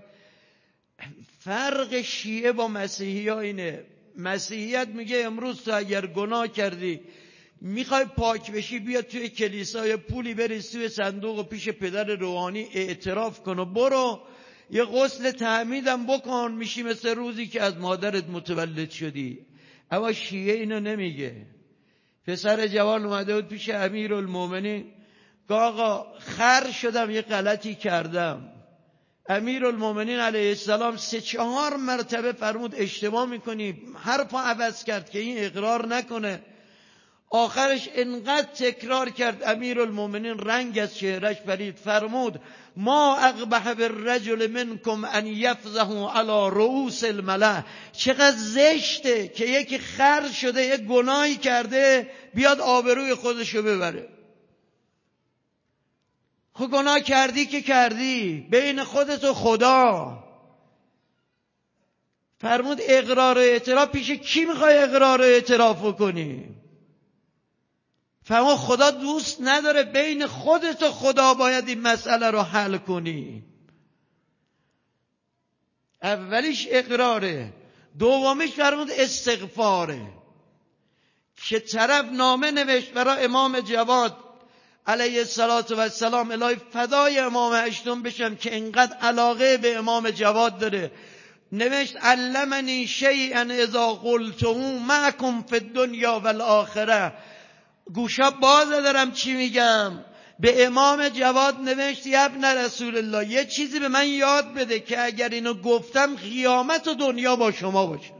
فرق شیعه با مسیحی ها اینه. مسیحیت میگه امروز تو اگر گناه کردی میخوای پاک بشی بیا توی کلیسا یا پولی بریز توی صندوق و پیش پدر روحانی اعتراف کن و برو یه غسل تعمیدم بکن، میشی مثل روزی که از مادرت متولد شدی. اما شیعه اینو نمیگه. پسر جوان اومده بود پیش امیرالمومنین، آقا خر شدم یه غلطی کردم. امیرالمومنین علیه السلام 3-4 مرتبه فرمود اشتباه میکنی، حرفو عوض کرد که این اقرار نکنه. آخرش انقدر تکرار کرد امیرالمومنین رنگ از چهرش پرید، فرمود ما اقبح بالرجل منکم ان یفضحوا علی رؤوس الملأ. چقدر زشته که یکی خر شده یه گناهی کرده بیاد آبروی خودشو ببره. خب گناه کردی که کردی، بین خودت و خدا. فرمود اقرار و اعتراف پیش کی میخوای اقرار و اعتراف کنی؟ فرمود خدا دوست نداره، بین خودت و خدا باید این مسئله رو حل کنی. اولیش اقراره، دومیش فرمود استغفاره. که طرف نامه نوشت برای امام جواد علیه السلام، الهی فدای امام هشتم بشم که انقدر علاقه به امام جواد داره. نوشت علمنی شیئا اذا قلته معکم فی الدنیا والآخره. گوشا باز دارم چی میگم. به امام جواد نوشت ابن رسول الله یه چیزی به من یاد بده که اگر اینو گفتم قیامت و دنیا با شما باشه.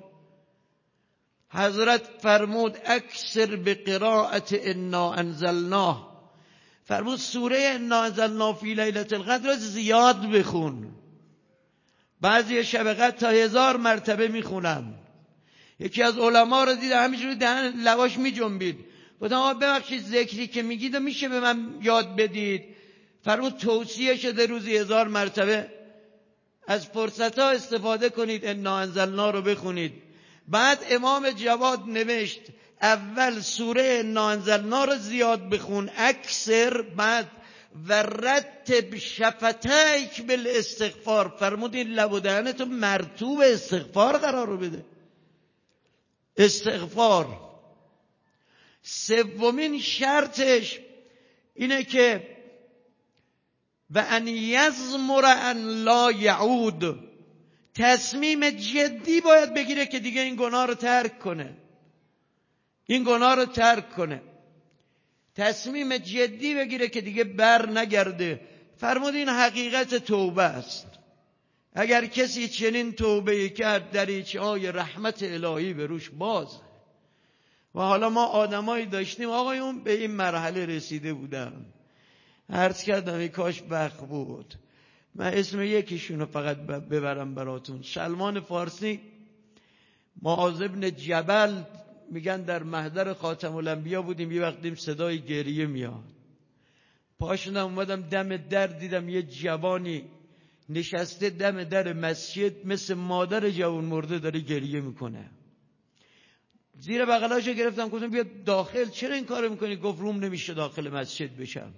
حضرت فرمود اکثر به قرائت انا انزلناه. فرمود سوره انا انزلناه فی لیلة القدر رو زیاد بخون. بعضی شب قدر تا 1000 مرتبه میخونن. یکی از علما رو دید همینجوری دهن لواش میجنبید، گفتم آقا ببخشید ذکری که میگید میشه به من یاد بدید؟ فرمود توصیه شده روزی 1000 مرتبه از فرصت ها استفاده کنید، انا انزلنا رو بخونید. بعد امام جواد نوشت اول سوره انا انزلنا رو زیاد بخون اکثر، بعد و رتب شفتیک بالاستغفار. فرمود این لب و دهنتو مرطوب استغفار قرار رو بده. استغفار. سومین شرطش اینه که و ان یزمر ان لا یعود. تصمیم جدی باید بگیره که دیگه این گناه رو ترک کنه. این گناه رو ترک کنه. تصمیم جدی بگیره که دیگه بر نگرده. فرمود این حقیقت توبه است. اگر کسی چنین توبه کرد دریچه‌های رحمت الهی به روش باز. و حالا ما آدمایی داشتیم آقایون به این مرحله رسیده بودن. عرض کردم ای کاش بخت بود. من اسم یکیشونو فقط ببرم براتون. سلمان فارسی، معاذ بن جبل، میگن در محضر خاتم الانبیا بودیم، یه وقت دیم صدای گریه میاد. پاشدم اومدم دم در، دیدم یه جوانی نشسته دم در مسجد مثل مادر جوان مرده داره گریه میکنه. زیر بغلاشو گرفتم گفتم بیا داخل، چرا این کارو میکنی؟ گفت روم نمیشه داخل مسجد بشم.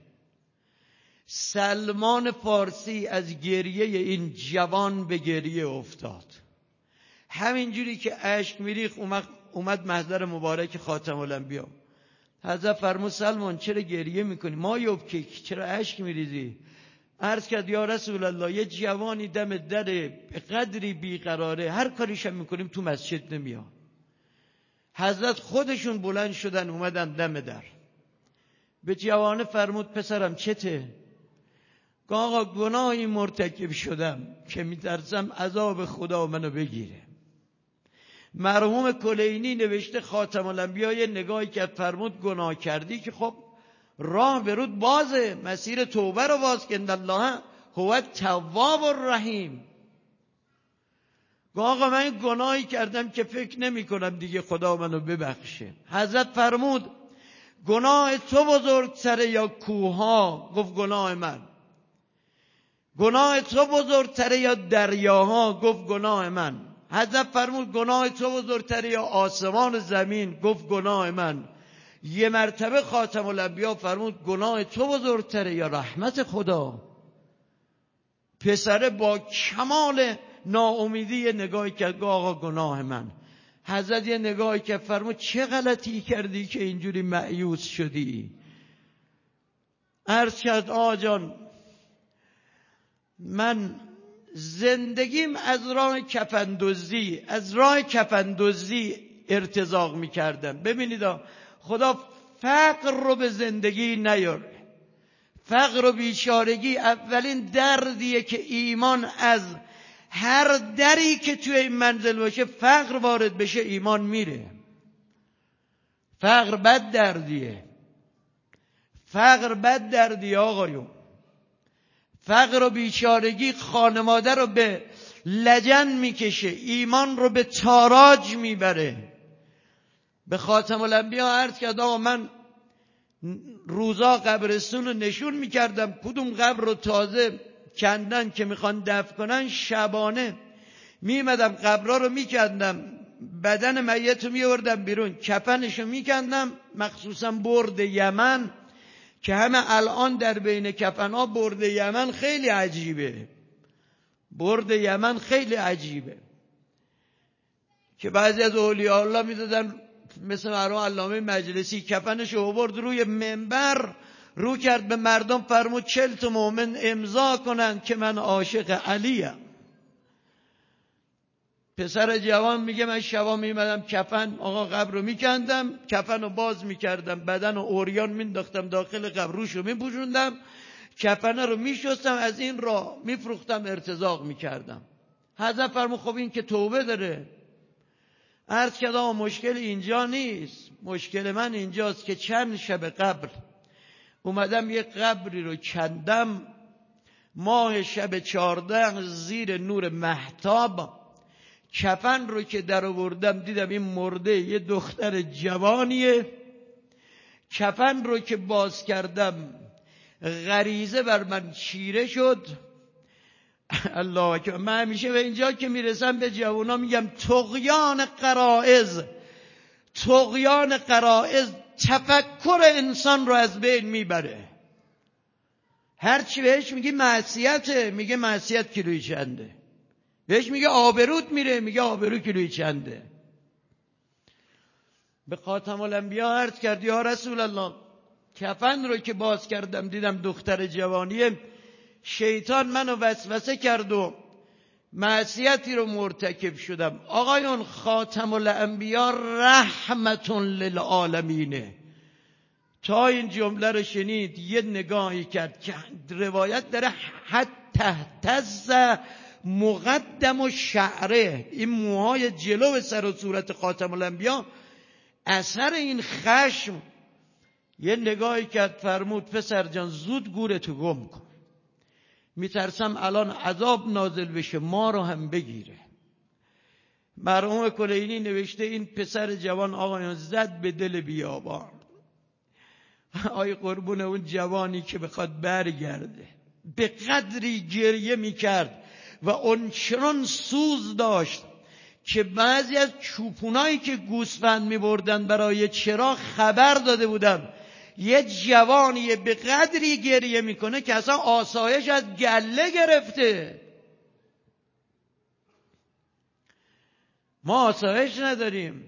سلمان فارسی از گریه این جوان به گریه افتاد. همینجوری که اشک میریخت اومد محضر مبارک خاتم الانبیا. حضرت فرمود سلمان چرا گریه میکنی؟ ما یبکیک، چرا اشک میریزی؟ عرض کرد یا رسول الله یه جوانی دم در به قدری بیقراره، هر کاریشم میکنیم تو مسجد نمیاد. حضرت خودشون بلند شدن اومدن دم در. به جوانه فرمود پسرم چته؟ آقا گناهی مرتکب شدم که میترسم عذاب خدا منو بگیره. مرحوم کلینی نوشته خاتم الانبیا یه نگاهی که فرمود گناه کردی که خب راه برود بازه، مسیر توبه رو باز کن. الله هو التواب الرحیم. آقا من گناهی کردم که فکر نمی کنم دیگه خدا منو ببخشه. حضرت فرمود گناه تو بزرگتره یا کوها؟ گفت گناه من. گناه تو بزرگتره یا دریاها؟ گفت گناه من. حضرت فرمود گناه تو بزرگتره یا آسمان و زمین؟ گفت گناه من. یه مرتبه خاتم الانبیا فرمود گناه تو بزرگتره یا رحمت خدا؟ پسر با کمال ناامیدی نگاهی کرد آقا گناه من. حضرت یه نگاهی که فرمود چه غلطی کردی که اینجوری مایوس شدی؟ عرض کرد آقا جان من زندگیم از راه کفندزدی ارتزاق میکردم. ببینید خدا فقر رو به زندگی نیاره. فقر و بیچارگی اولین دردیه که ایمان از هر دری که توی این منزل باشه فقر وارد بشه ایمان میره. فقر بد دردیه آقایون. فقر و بیچارگی خانواده رو به لجن میکشه، ایمان رو به تاراج میبره. به خاتم الانبیا عرض کرد آقا من روزا قبرستون رو نشون میکردم، کدوم قبر رو تازه کندن که میخوان دفن کنن، شبانه میمدم قبرها رو میکندم، بدن میت رو میوردم بیرون، کفنش رو میکندم، مخصوصا برد یمن که همه الان در بین کفنها برد یمن خیلی عجیبه. برد یمن خیلی عجیبه که بعضی از اولیاء الله میدادن، مثل مرحوم علامه مجلسی کفنش رو برد روی منبر، رو کرد به مردم فرمود 40 تا مؤمن امضا کنن که من عاشق علیم. پسر جوان میگه من شبا میمدم کفن آقا قبر رو میکندم، کفن رو باز میکردم، بدن رو عریان مینداختم داخل قبر، روش رو میپوشوندم، کفن رو میشستم، از این راه میفروختم ارتزاق میکردم. حضرت فرمود خب این که توبه داره. عرض کرد آقا مشکل اینجا نیست، مشکل من اینجاست که چند شب قبل اومدم یک قبری رو کندم، ماه شب 14 زیر نور مهتاب، کفن رو که در آوردم دیدم این مرده یه دختر جوانیه. کفن رو که باز کردم غریزه بر من چیره شد. الله اکبر. من همیشه به اینجا که میرسم به جوونا میگم طغیان غرائز تفکر انسان رو از بین میبره. هرچی بهش میگی معصیته، میگه معصیت کیلویی چنده. بهش میگه آبروت میره، میگه آبرو کیلویی چنده. به خاتم الانبیا عرض کرد یا رسول الله کفن رو که باز کردم دیدم دختر جوانیه، شیطان منو وسوسه کرد و معصیتی رو مرتکب شدم. آقایون خاتم الانبیا رحمت للعالمینه. تا این جمله رو شنید یه نگاهی کرد که روایت داره حتی تهتز مقدم و شعره، این موهای جلو سر و صورت خاتم الانبیا اثر این خشم. یه نگاهی کرد فرمود پسر جان زود گورتو گم کن، میترسم الان عذاب نازل بشه ما رو هم بگیره. مرحوم کلینی نوشته این پسر جوان آقایان زد به دل بیابان. آی قربون اون جوانی که بخواد برگرده، به قدری گریه میکرد و اونچنان سوز داشت که بعضی از چوپونایی که گوسفند میبردن برای چرا خبر داده بودن یه جوانی به قدری گریه میکنه که اصلا آسایش از گله گرفته. ما آسایش نداریم.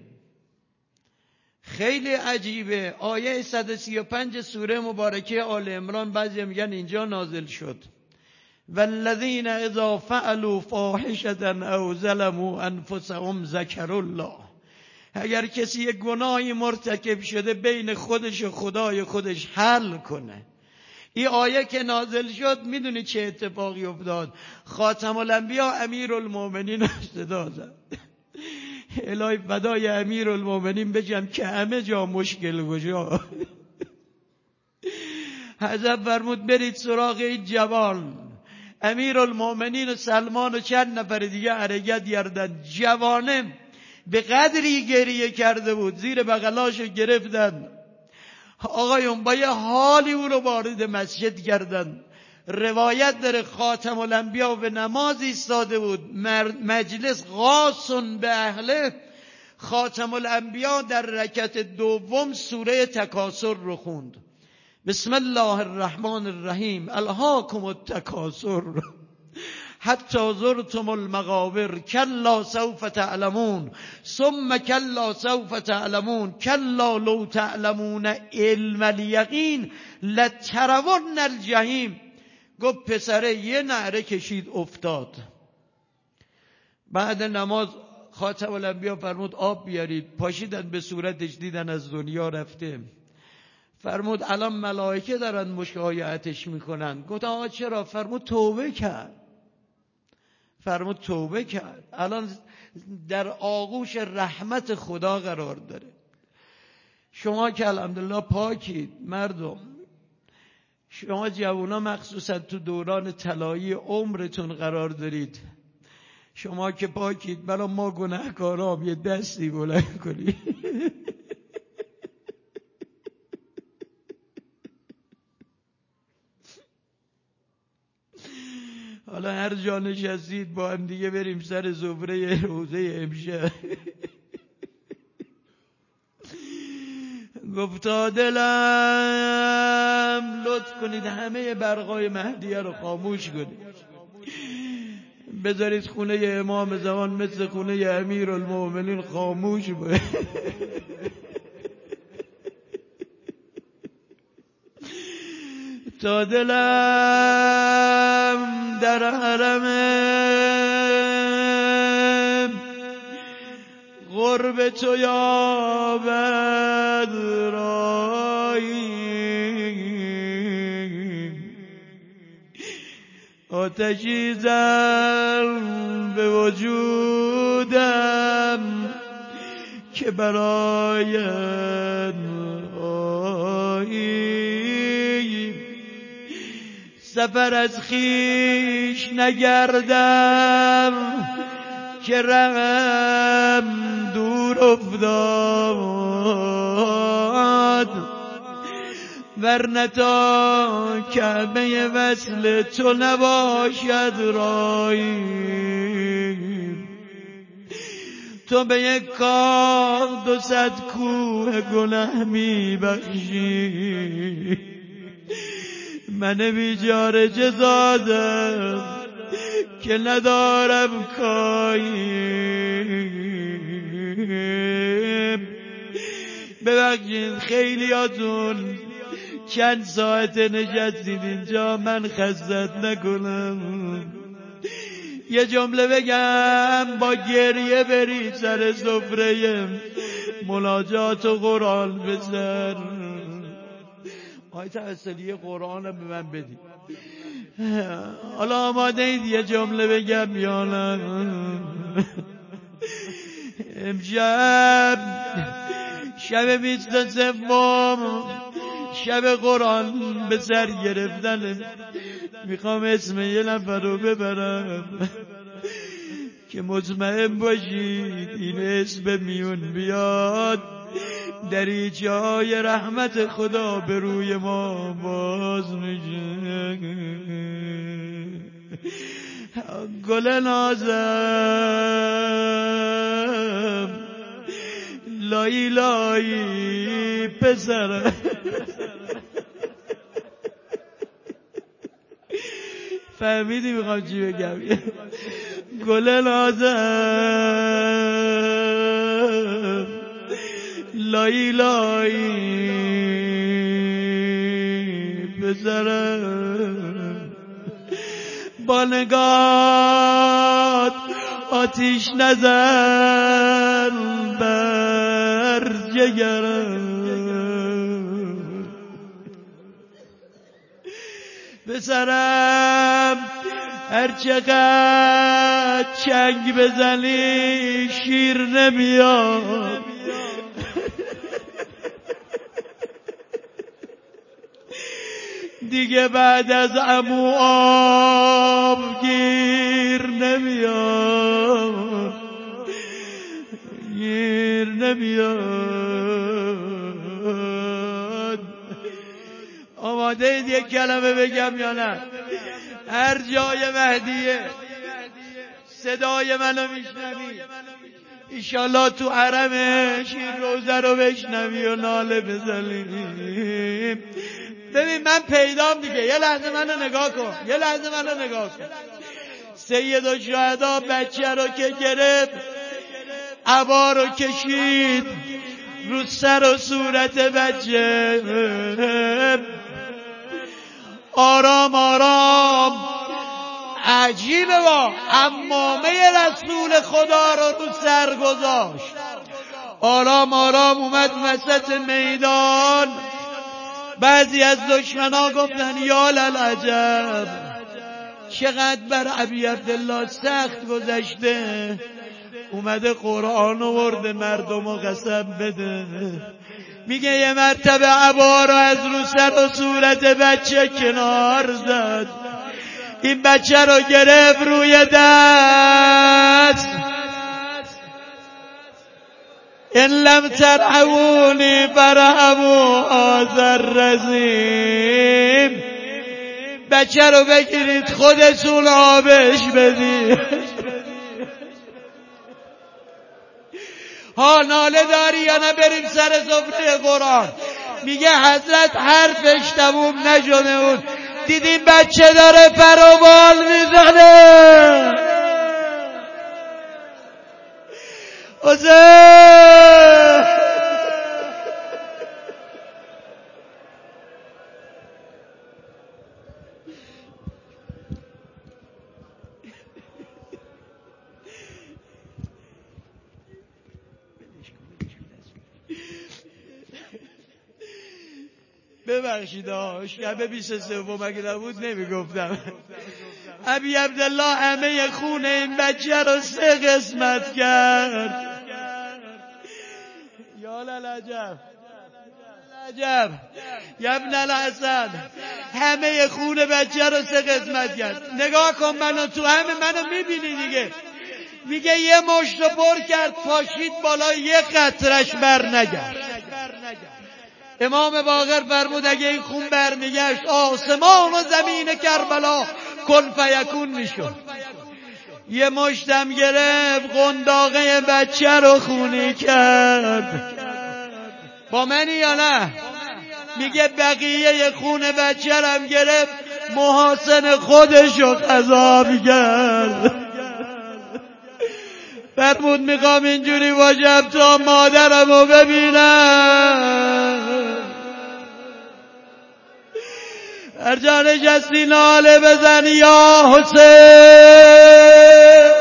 خیلی عجیبه. آیه 135 سوره مبارکه آل عمران بعضی میگن اینجا نازل شد. والذین اذا فعلوا فاحشة او ظلموا انفسهم ذکروا الله. اگر کسی یک گناهی مرتکب شده بین خودش و خدای خودش حل کنه. این آیه که نازل شد میدونی چه اتفاقی افتاد؟ خاتم الانبیا امیرالمومنین صدا زد. الهی فدای امیرالمومنین بجم که همه جا مشکل گشا. حضرت فرمود برید سراغ این جوان. امیرالمومنین و سلمان و چند نفر دیگه حرکت کردن. جوانه به قدری گریه کرده بود زیر بغلاشو گرفتن آقایون با یه حالی او رو وارد مسجد کردن. روایت داره خاتم الانبیا به نماز ایستاده بود، مجلس غاصن به اهله. خاتم الانبیا در رکعت دوم سوره تکاثر رو خوند. بسم الله الرحمن الرحیم الهاکم التکاثر حتی زرتم المقابر کلا سوف تعلمون ثم کلا سوف تعلمون کلا لو تعلمون علم الیقین لترون الجحیم. گفت پسره یه نعره کشید افتاد. بعد نماز خاتم الانبیا فرمود آب بیارید. پاشیدن به صورتش دیدن از دنیا رفته. فرمود الان ملائکه دارن مشایعتش میکنن. گفت آقا چرا؟ فرمود توبه کرد. فرمود توبه کرد، الان در آغوش رحمت خدا قرار داره. شما که الحمدلله پاکید مردم، شما جوانا مخصوصا تو دوران طلایی عمرتون قرار دارید، شما که پاکید، بلا ما گناهکارام یه دستی بلند کنید. حالا هر جا نشستید با هم دیگه بریم سر سفره روزه امشب. گفتا دلم لطف کنید همه برقای مهدیه رو خاموش کنید، بذارید خونه امام زمان مثل خونه امیرالمومنین خاموش باشه. تا دلم در حرم قرب تو یابد رایی، آتشی زن به وجودم که براید آیی. سفر از خیش نگردم که رقم دور افتاد، ورنه تا کعبه وصل تو نباشد رایی. تو به یک کار 200 کوه گناه می بخشی، من بیچاره چه زادم که ندارم کاری. ببخشید خیلیاتون چند ساعت نشستید اینجا، من خستت نکنم. یه جمله بگم با گریه بری سر سفره مناجات و قرآن بسر. آیه توسلی قرآن به من بدید. حالا آماده اید یه جمله بگم یا نه؟ امشب شب 23 شب قرآن به سر گرفتن، میخوام اسم یه نفر رو ببرم که مطمئن باشید این اسم میون بیاد دریچه های رحمت خدا به روی ما باز میشه. گل نازم لایی لایی پسرم، فهمیدی میخوام چی بگم؟ گل نازم لایی لایی پسرم، با نگات آتیش نزن بر جگرم. پسرم هر چقدر چنگ بزنی شیر نمیاد، دیگه بعد از عمو آب گیر نمیاد، گیر نمیاد. آماده اید یک کلمه بگم یا نه؟ هر جای مهدیه صدای منو میشنوی، ایشالله تو حرمش این روزه رو بشنوی و ناله بزنی. ببین من پیدام دیگه، یه لحظه منو نگاه کن، یه لحظه منو نگاه کن. سید الشهدا بچه رو که گرفت عبا رو کشید رو سر و صورت بچه، آرام آرام عجیبه با عمامه رسول خدا رو سر گذاشت، آرام آرام اومد وسط میدان. بعضی از دشمنا گفتن یا للعجب چقدر بر ابی عبدالله سخت گذشته، اومده قرآن آورده مردم رو قسم بده. میگه یه مرتبه عبا رو از رو سر و صورت بچه کنار زد، این بچه رو گرفت روی دست، ان لم ترحمونی فرحموا هذا الرضیم، بچه رو بگیرید خودتون آبش بدید. ها ناله داری یا نه بریم سر سفره قرآن؟ میگه حضرت حرفش تموم نشده اون دیدیم بچه داره پر و بال میزنه، حسین ببخشید شب 23 مگه نبود نمیگفتم. ابی عبدالله همه خون این بچه رو 3 قسمت کرد. یا للعجب عجب یا ابن الحسن، همه خون بچه رو 3 قسمت کرد. نگاه کن منو، تو همه منو میبینی دیگه. میگه یه مشت پر کرد پاشید بالا، یه قطرش بر نگشت. امام باقر فرمود اگه این خون برمیگشت آسمان و زمین کربلا کن فیکون میشد. یه مشتم گرفت قنداقه بچه رو خونی کرد. با منی یا نه؟ میگه بقیه خون بچه رم گرفت محاسن خودشو قضا کرد. فرمود میخوام اینجوری باشم تا مادرمو ببینم. هر جا نشستی ناله بزن یا حسین.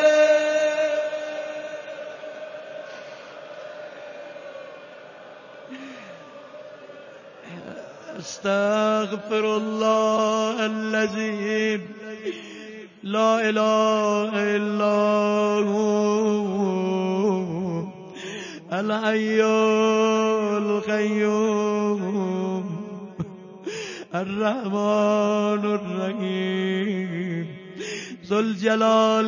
استغفر الله الذي لا اله الا هو الحي القيوم الرحمن الرحيم ذو الجلال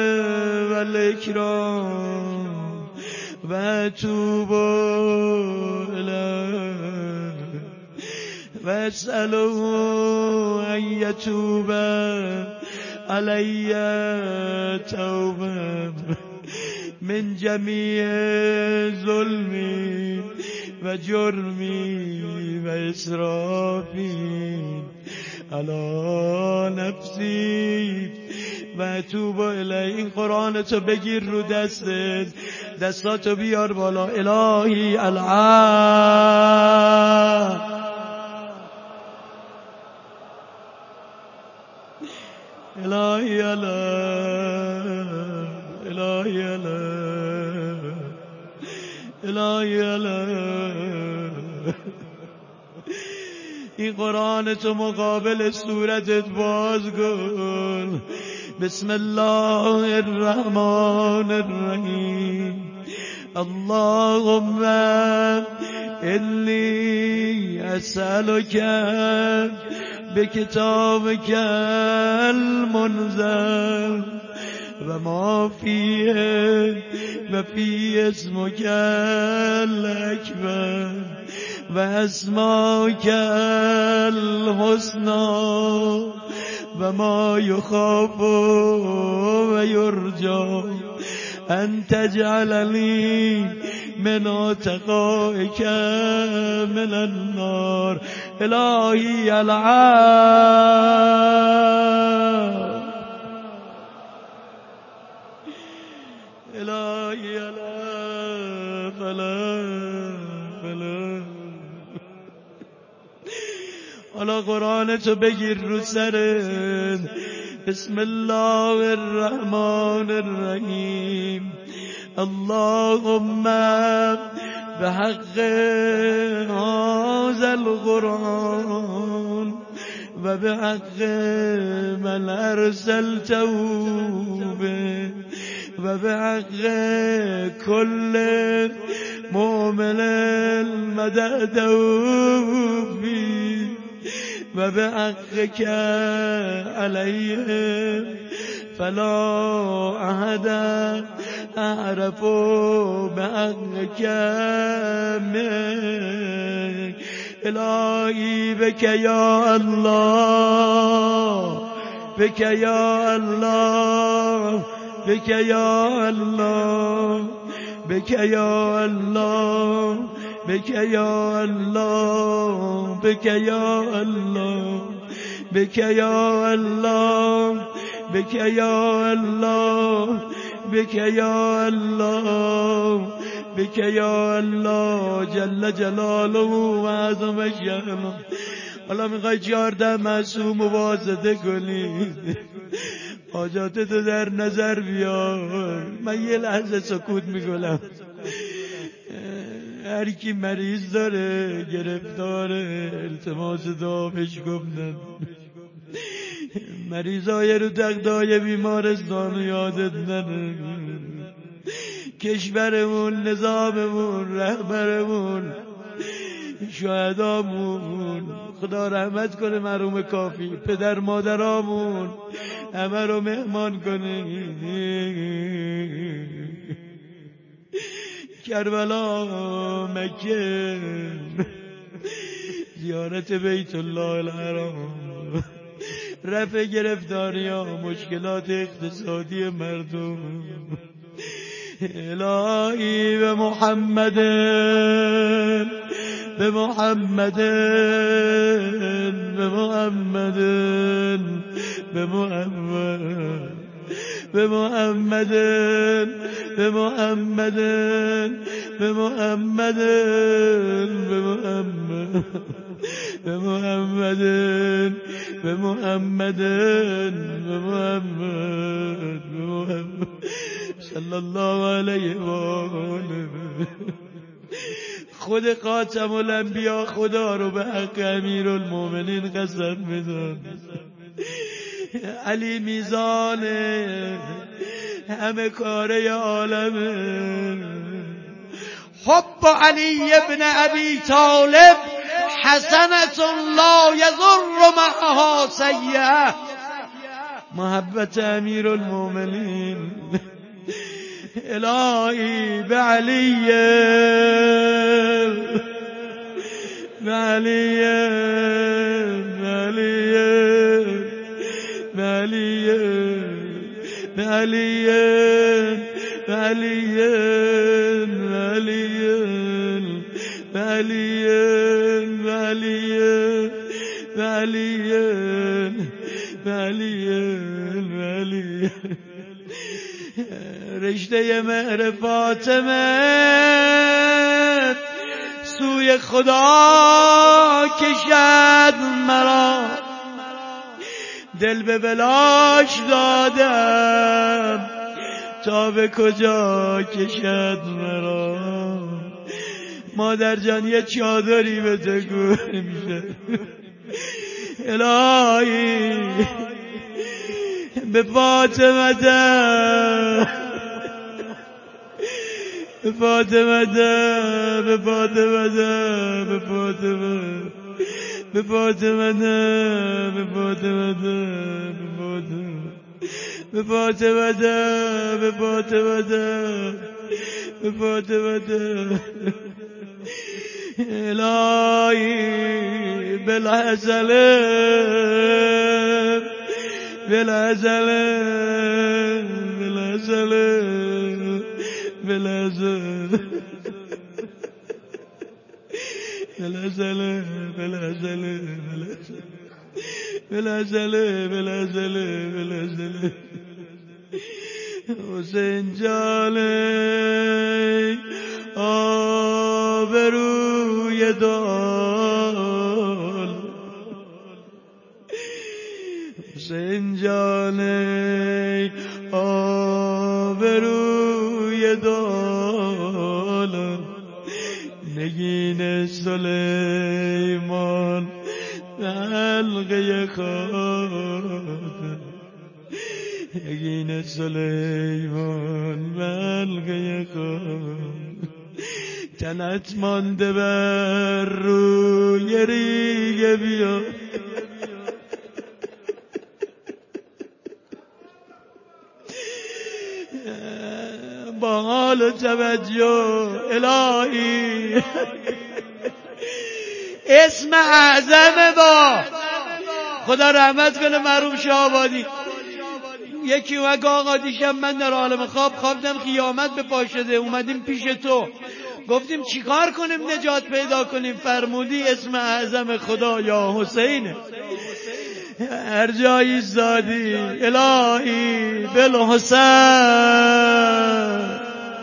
والإكرام وأتوب إليه وأسأله أن يتوب علي توبة من جميع ظلمي وجرمي وإسرافي على نفسی و توب الیه. این قرآن تو بگیر رو دستت، دستاتو بیار بالا. الهی العهد، الهی العهد، الهی العهد، الهی العهد. این قرآن تو مقابل صورتت باز کن. بسم الله الرحمن الرحیم. اللهم انی اسألک بکتابک المنزل و ما فیه و فی اسمک الاکبر و اسماک الحسنا و ما یخاف و یرجا ان تجعلنی من اتقائک من النار. الهی العهد، الهی الا فلا حالا قرآن تو بگیر رو سرت. بسم الله الرحمن الرحیم. اللهم بحق هذا القرآن و بحق من ارسلته به و بحق كل مؤمن مدده فيه و بحقك عليهم فلا أحد أعرف بحقك منك. إلهي بك يا الله، بك يا الله، بك يا الله، بك يا الله، بك يا الله، بك يا الله، بك يا الله، بك يا الله، بك يا الله، بك يا الله جل جلاله و عظم شأنه. حالا میخوای 14 معصوم واسطه کنی، حاجاتتو در نظر بیار. من یه لحظه سکوت میکنم. هر کی مریض داره، گرفتاره، التماس دعا بهش گفتن. مریضای رو تختای بیمارستان یادت نره. کشورمون، نظاممون، رهبرمون، شهدامون، خدا رحمت کنه مرحوم کافی، پدر مادرامون همه رو مهمان کنه. کربلا، مکه، زیارت بیت الله الحرام، رفع گرفتاری ها، مشکلات اقتصادی مردم. الهی به محمد، به محمد، به محمد، به محمد، به محمد، به محمد، به محمد، به محمد، به محمد، به محمد، به محمد صلی الله علیه و آله. خود خاتم الانبیا خدا رو به حق امیرالمومنین قسم میداد. علی میزان همه کاره عالمه. حب علی ابن ابی طالب حسنة لا یضر معها سیئة. محبت امیرالمومنین. الهی به علی، به علی، به علی، به علی، به علی، به علی، به علی، به علی، به علی، به علی رشته مهر فاطمه سوی خدا کشد مرا. دل به بلاش دادم تا به کجا کشد مرا. مادر جان یه چادری به تگو میشه. الهی به فاطمه ده، به فاطمه ده، به فاطمه ده، به فاطمه، به فاطمه ده، به فاطمه ده، به فاطمه ده، به فاطمه ده، به فاطمه ده. الهی بالعسل، بالعسل، بالعسل، بالعسل، بالعسل، بالعسل، بالعسل، بالعسل، بالعسل. حسین جان آبروی دال، حسین جان آبروی دال، نگین سلیمان حلقه خاطر، نگین سلیمان حلقه خاطر، تنت مانده بر روی ریگ بیا، با حال و توجه الهی اسم اعظم با خدا رحمت کنه مرحوم شاه‌آبادی. یکی اومد آقا دیشب من در عالم خوابیدم قیامت به پا شده، اومدیم پیش تو گفتیم چیکار کنیم نجات پیدا کنیم، فرمودی اسم اعظم خدا یا حسینه. هر جایی زادی الهی بالحسین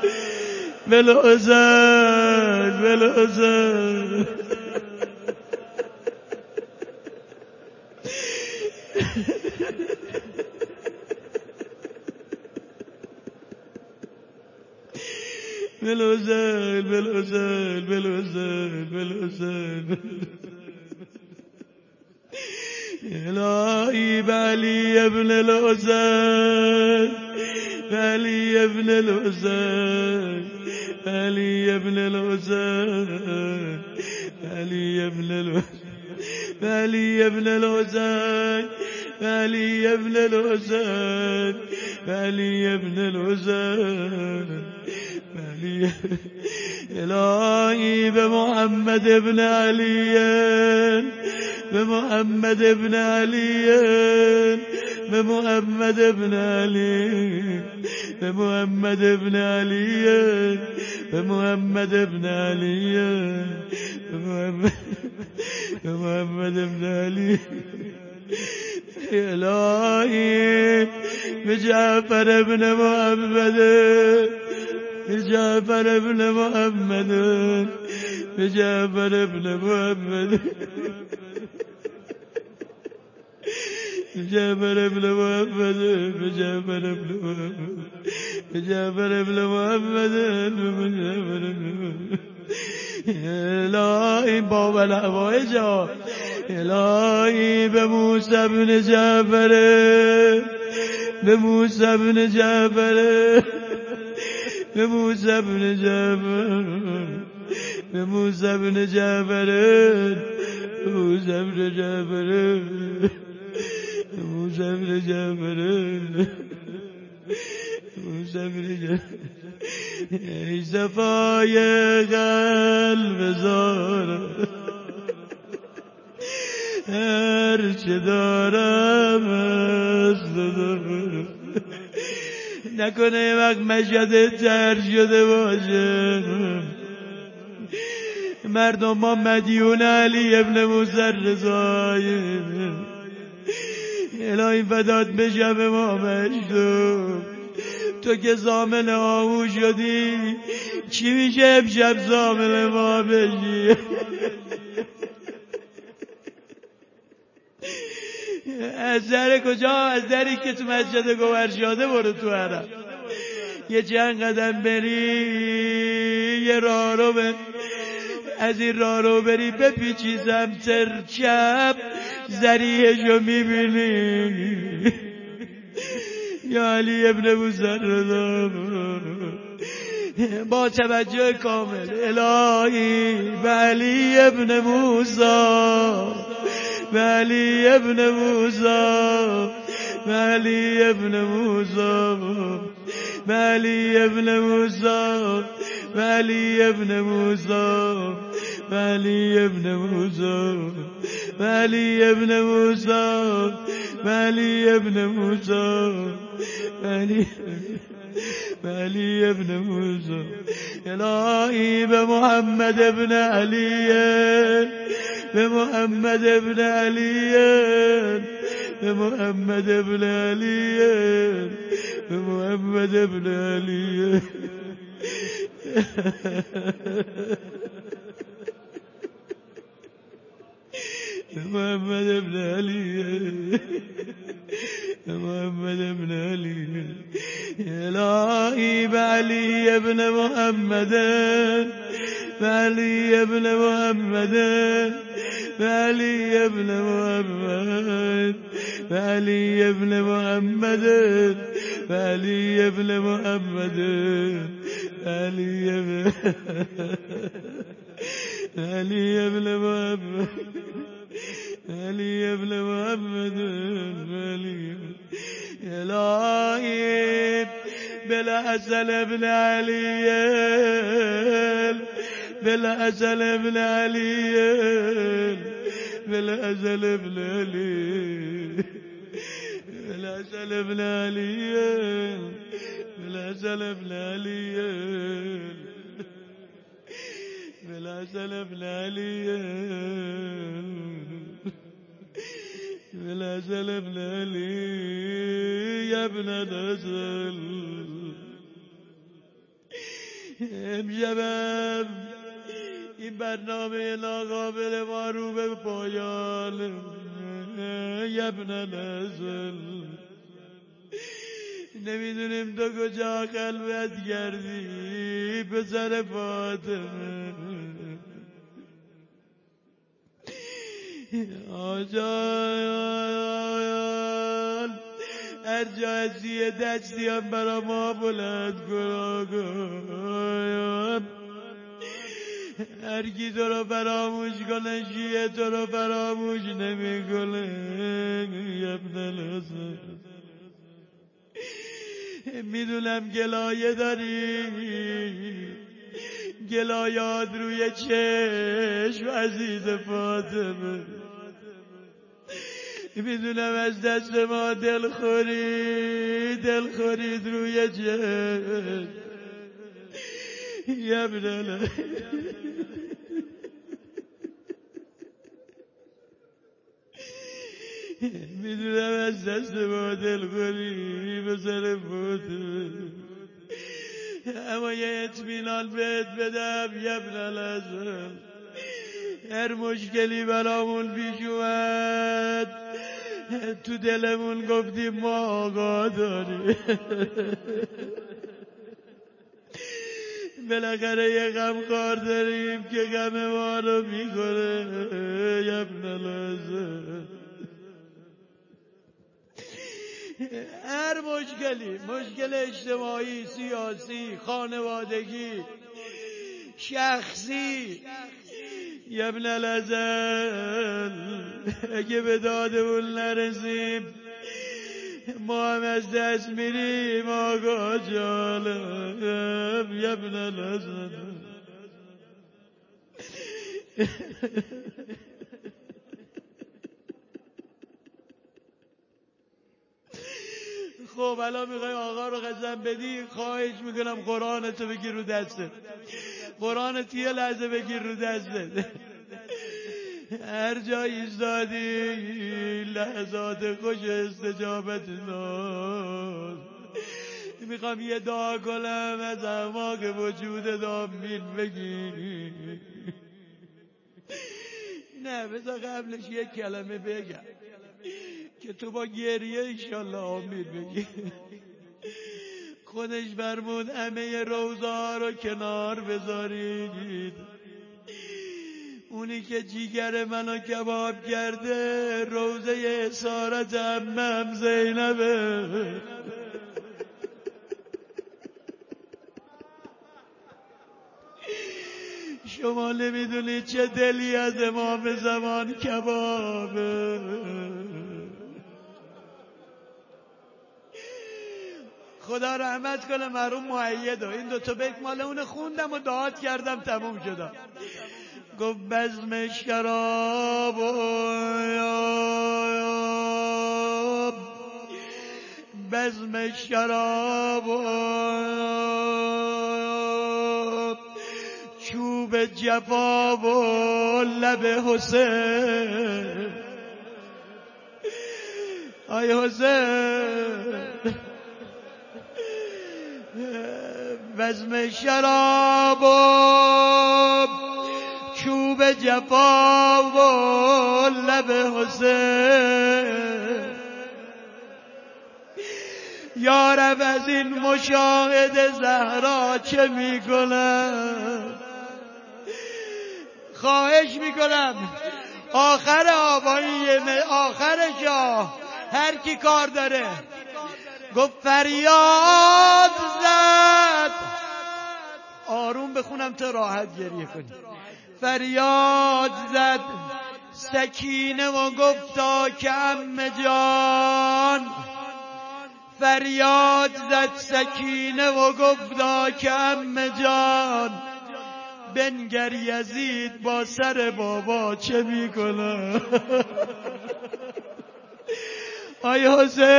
بالحسین بالحسین، بالحسین بالحسین بالحسین بالحسین، الهی بعلی ابن الحسین بعلی ابن الحسین بعلی ابن الحسین بعلی ابن الحسین بعلی ابن الحسین بعلی ابن الحسین بعلی ابن الحسین، الهی به محمد ابن علی، به محمد ابن علی، به محمد ابن علی، به محمد ابن علی، به محمد ابن علی، به محمد ابن علی، الهی به جعفر ابن محمد، به جعفر ابن محمد، به جعفر ابن محمد، به جعفر ابن محمد، به جعفر ابن محمد، به جعفر ابن محمد، به جعفر ابن محمد، الهی باب الحوائج، الهی به موسی ابن جعفر، به موسی ابن جعفر، به موسی ابن جعفر، به موسی ابن جعفر، به موسی ابن جعفر، به موسی ابن جعفر، موسی ابن جعفر، ای صفای قلب زارم هر چه دارم از دارم، نکنه وقت مشهد تر شده باشه مردم ما مدیون علی ابن موسی رضایی، الهی فدات بشم ما مشتوم، تو که ضامن آهو شدی چی میشه امشب ضامن ما بشی؟ از در کجا؟ از دری که تو مسجد گوهرشاده برو تو حرم، یه چند قدم بری یه راه رو بری، از این راه رو بری بپیچی سمت چپ ذریحشو میبینی یا علی ابن موسی رضا، با توجه کامل الهی به علی ابن موسی، به علی ابن موسی، به علی ابن موسی، به علی ابن موسی، به علی ابن موسی، به علی ابن موسی، به علی ابن موسی، به علی ابن موسی، به علی ابن موسی، الهی به محمد ابن علی، به محمد ابن علی، به محمد ابن علی، به محمد محمد ابن علی محمد ابن علی محمد ابن علی الهی بعلی ابن محمد بعلی ابن محمد بعلی ابن محمد بعلی ابن محمد بعلی ابن محمد بعلی ابن بعلی ابن محمد بعلی ابن محمد بعلی الهی بالحسن ابن علي بالحسن ابن علي بالحسن ابن علي بالحسن ابن علي بالحسن ابن علي بالحسن ابن علي بالحسن ابن علي يا ابن الحسن امشبم این برنامه ناقابل ما رو به پایان ابن الحسن نمیدونیم تو کجا خلوت کردی پسر فاطمه آجان هر جا هستی دستی هم برا ما بلند کن هر کی تو رو فراموش کنه شیعه تو رو فراموش نمی کنه ابن الحسن میدونم گلایه داری گلایات روی چشم عزیز فاطمه میدونم از دست ما دل خورید روی چشم یا ابن الحسن میدونم از دست ما دل خوری به سر فاطمه اما یه اطمینان بهت بدم یا ابن الحسن هر مشکلی برامون پیش اومد تو دلمون گفتیم ما آقا داریم بالاخره یه غمخوار داریم که غم ما رو میکنه یا ابن الحسن هر مشکلی مشکل اجتماعی سیاسی خانوادگی شخصی یا ابن الحسن اگه به دادمون نرسیم ما هم از دست میریم آقا جانم یا ابن الحسن خب الان میخوای آقا رو قسم بدی خواهش میکنم قرآنتو بگیر رو دسته قرآنت یه لحظه بگیر رو دسته هر جا ایستادی لحظات خوش استجابت ناز میخوام یه دعا کنم از اعماق وجود آمین بگی نه بذار قبلش یک کلمه بگم که تو با گریه انشالله آمین بگی خودش فرمود همه روزا رو کنار بذارید اونی که جیگر منو کباب کرده روزه اسارت عمم زینبه شما نمیدونید چه دلی از امام زمان کبابه خدا رحمت کنه مرحوم مؤید این دوتا بیت مال اون خوندم و دعات کردم تموم شدم گفت بزم شراب بزم شراب چوب جفا و لب حسین آی حسین وزم شراب و چوب جفا و لب حسین. یارب از این مشاهده زهرا چه میکنم؟ خواهش میکنم آخر آبایی آخرشا هر کی کار داره گفت فریاد زد. آروم بخونم تا راحت گریه کنی. فریاد زد سکینه و گفتا که عمه جان. فریاد زد سکینه و گفتا که عمه جان. بنگر یزید با سر بابا چه میکنه؟ آی حسین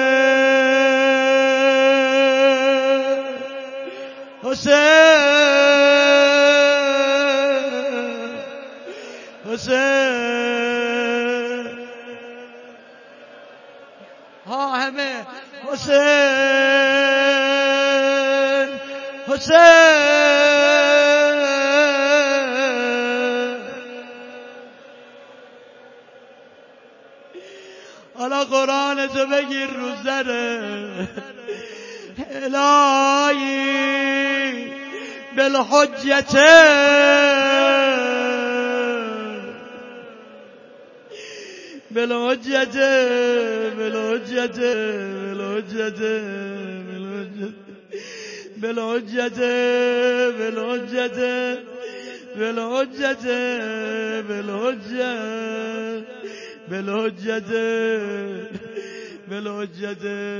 حسین ها همه حسین حالا قرآن تو بگیر رو زره. الهی بالحجت بالحجت بالحجت بالحجت بالحجت بالحجت بالحجت بالحجت بالحجت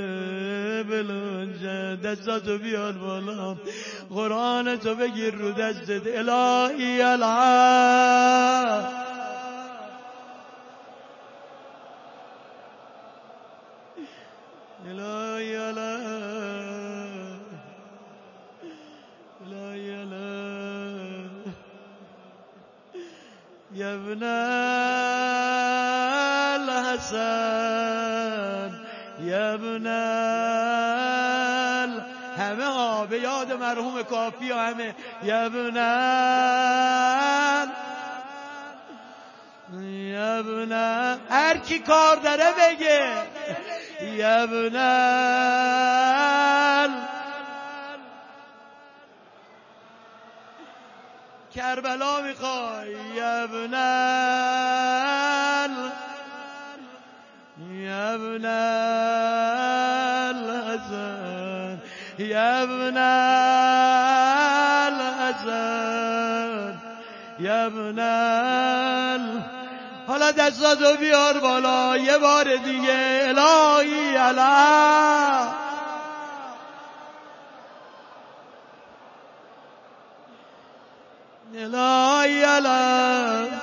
بالحجت. دستاتو بیار بالا قرآن تو بگیر رو دستت. الهی الحق الهی الحق الهی الحق یا ابن الحسن یا ابن همه ها به یاد مرحوم کافی ها همه یا ابن یا ابن هر کی کار داره بگه یا ابن کربلا میخوای یا ابن یا ابن الحسن یا ابن الحسن یا ابن حالا دستاتو بیار بالا یه بار دیگه. الهی الحق الهی الحق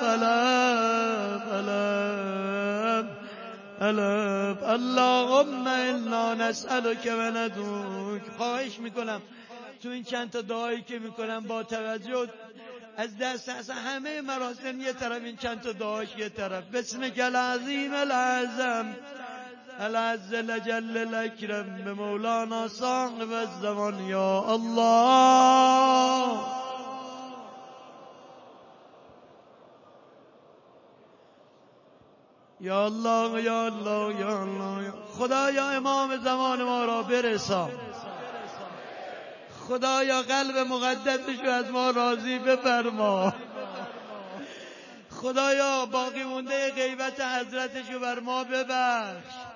الحق اللهم انا نسألك و ندعوک. خواهش میکنم تو این چند تا دعایی که میکنم با توجه از دست اصلا همه مراسم یه طرف این چند تا دعاش یه طرف. بسمک العظیم العظم العز الجل الاکرم به مولانا صاحب الزمان یا الله. یا الله یا الله یا الله. خدایا امام زمان ما را برسان. خدایا قلب مقدسشو از ما راضی بفرما. خدایا باقی مونده غیبت حضرتشو بر ما ببخش.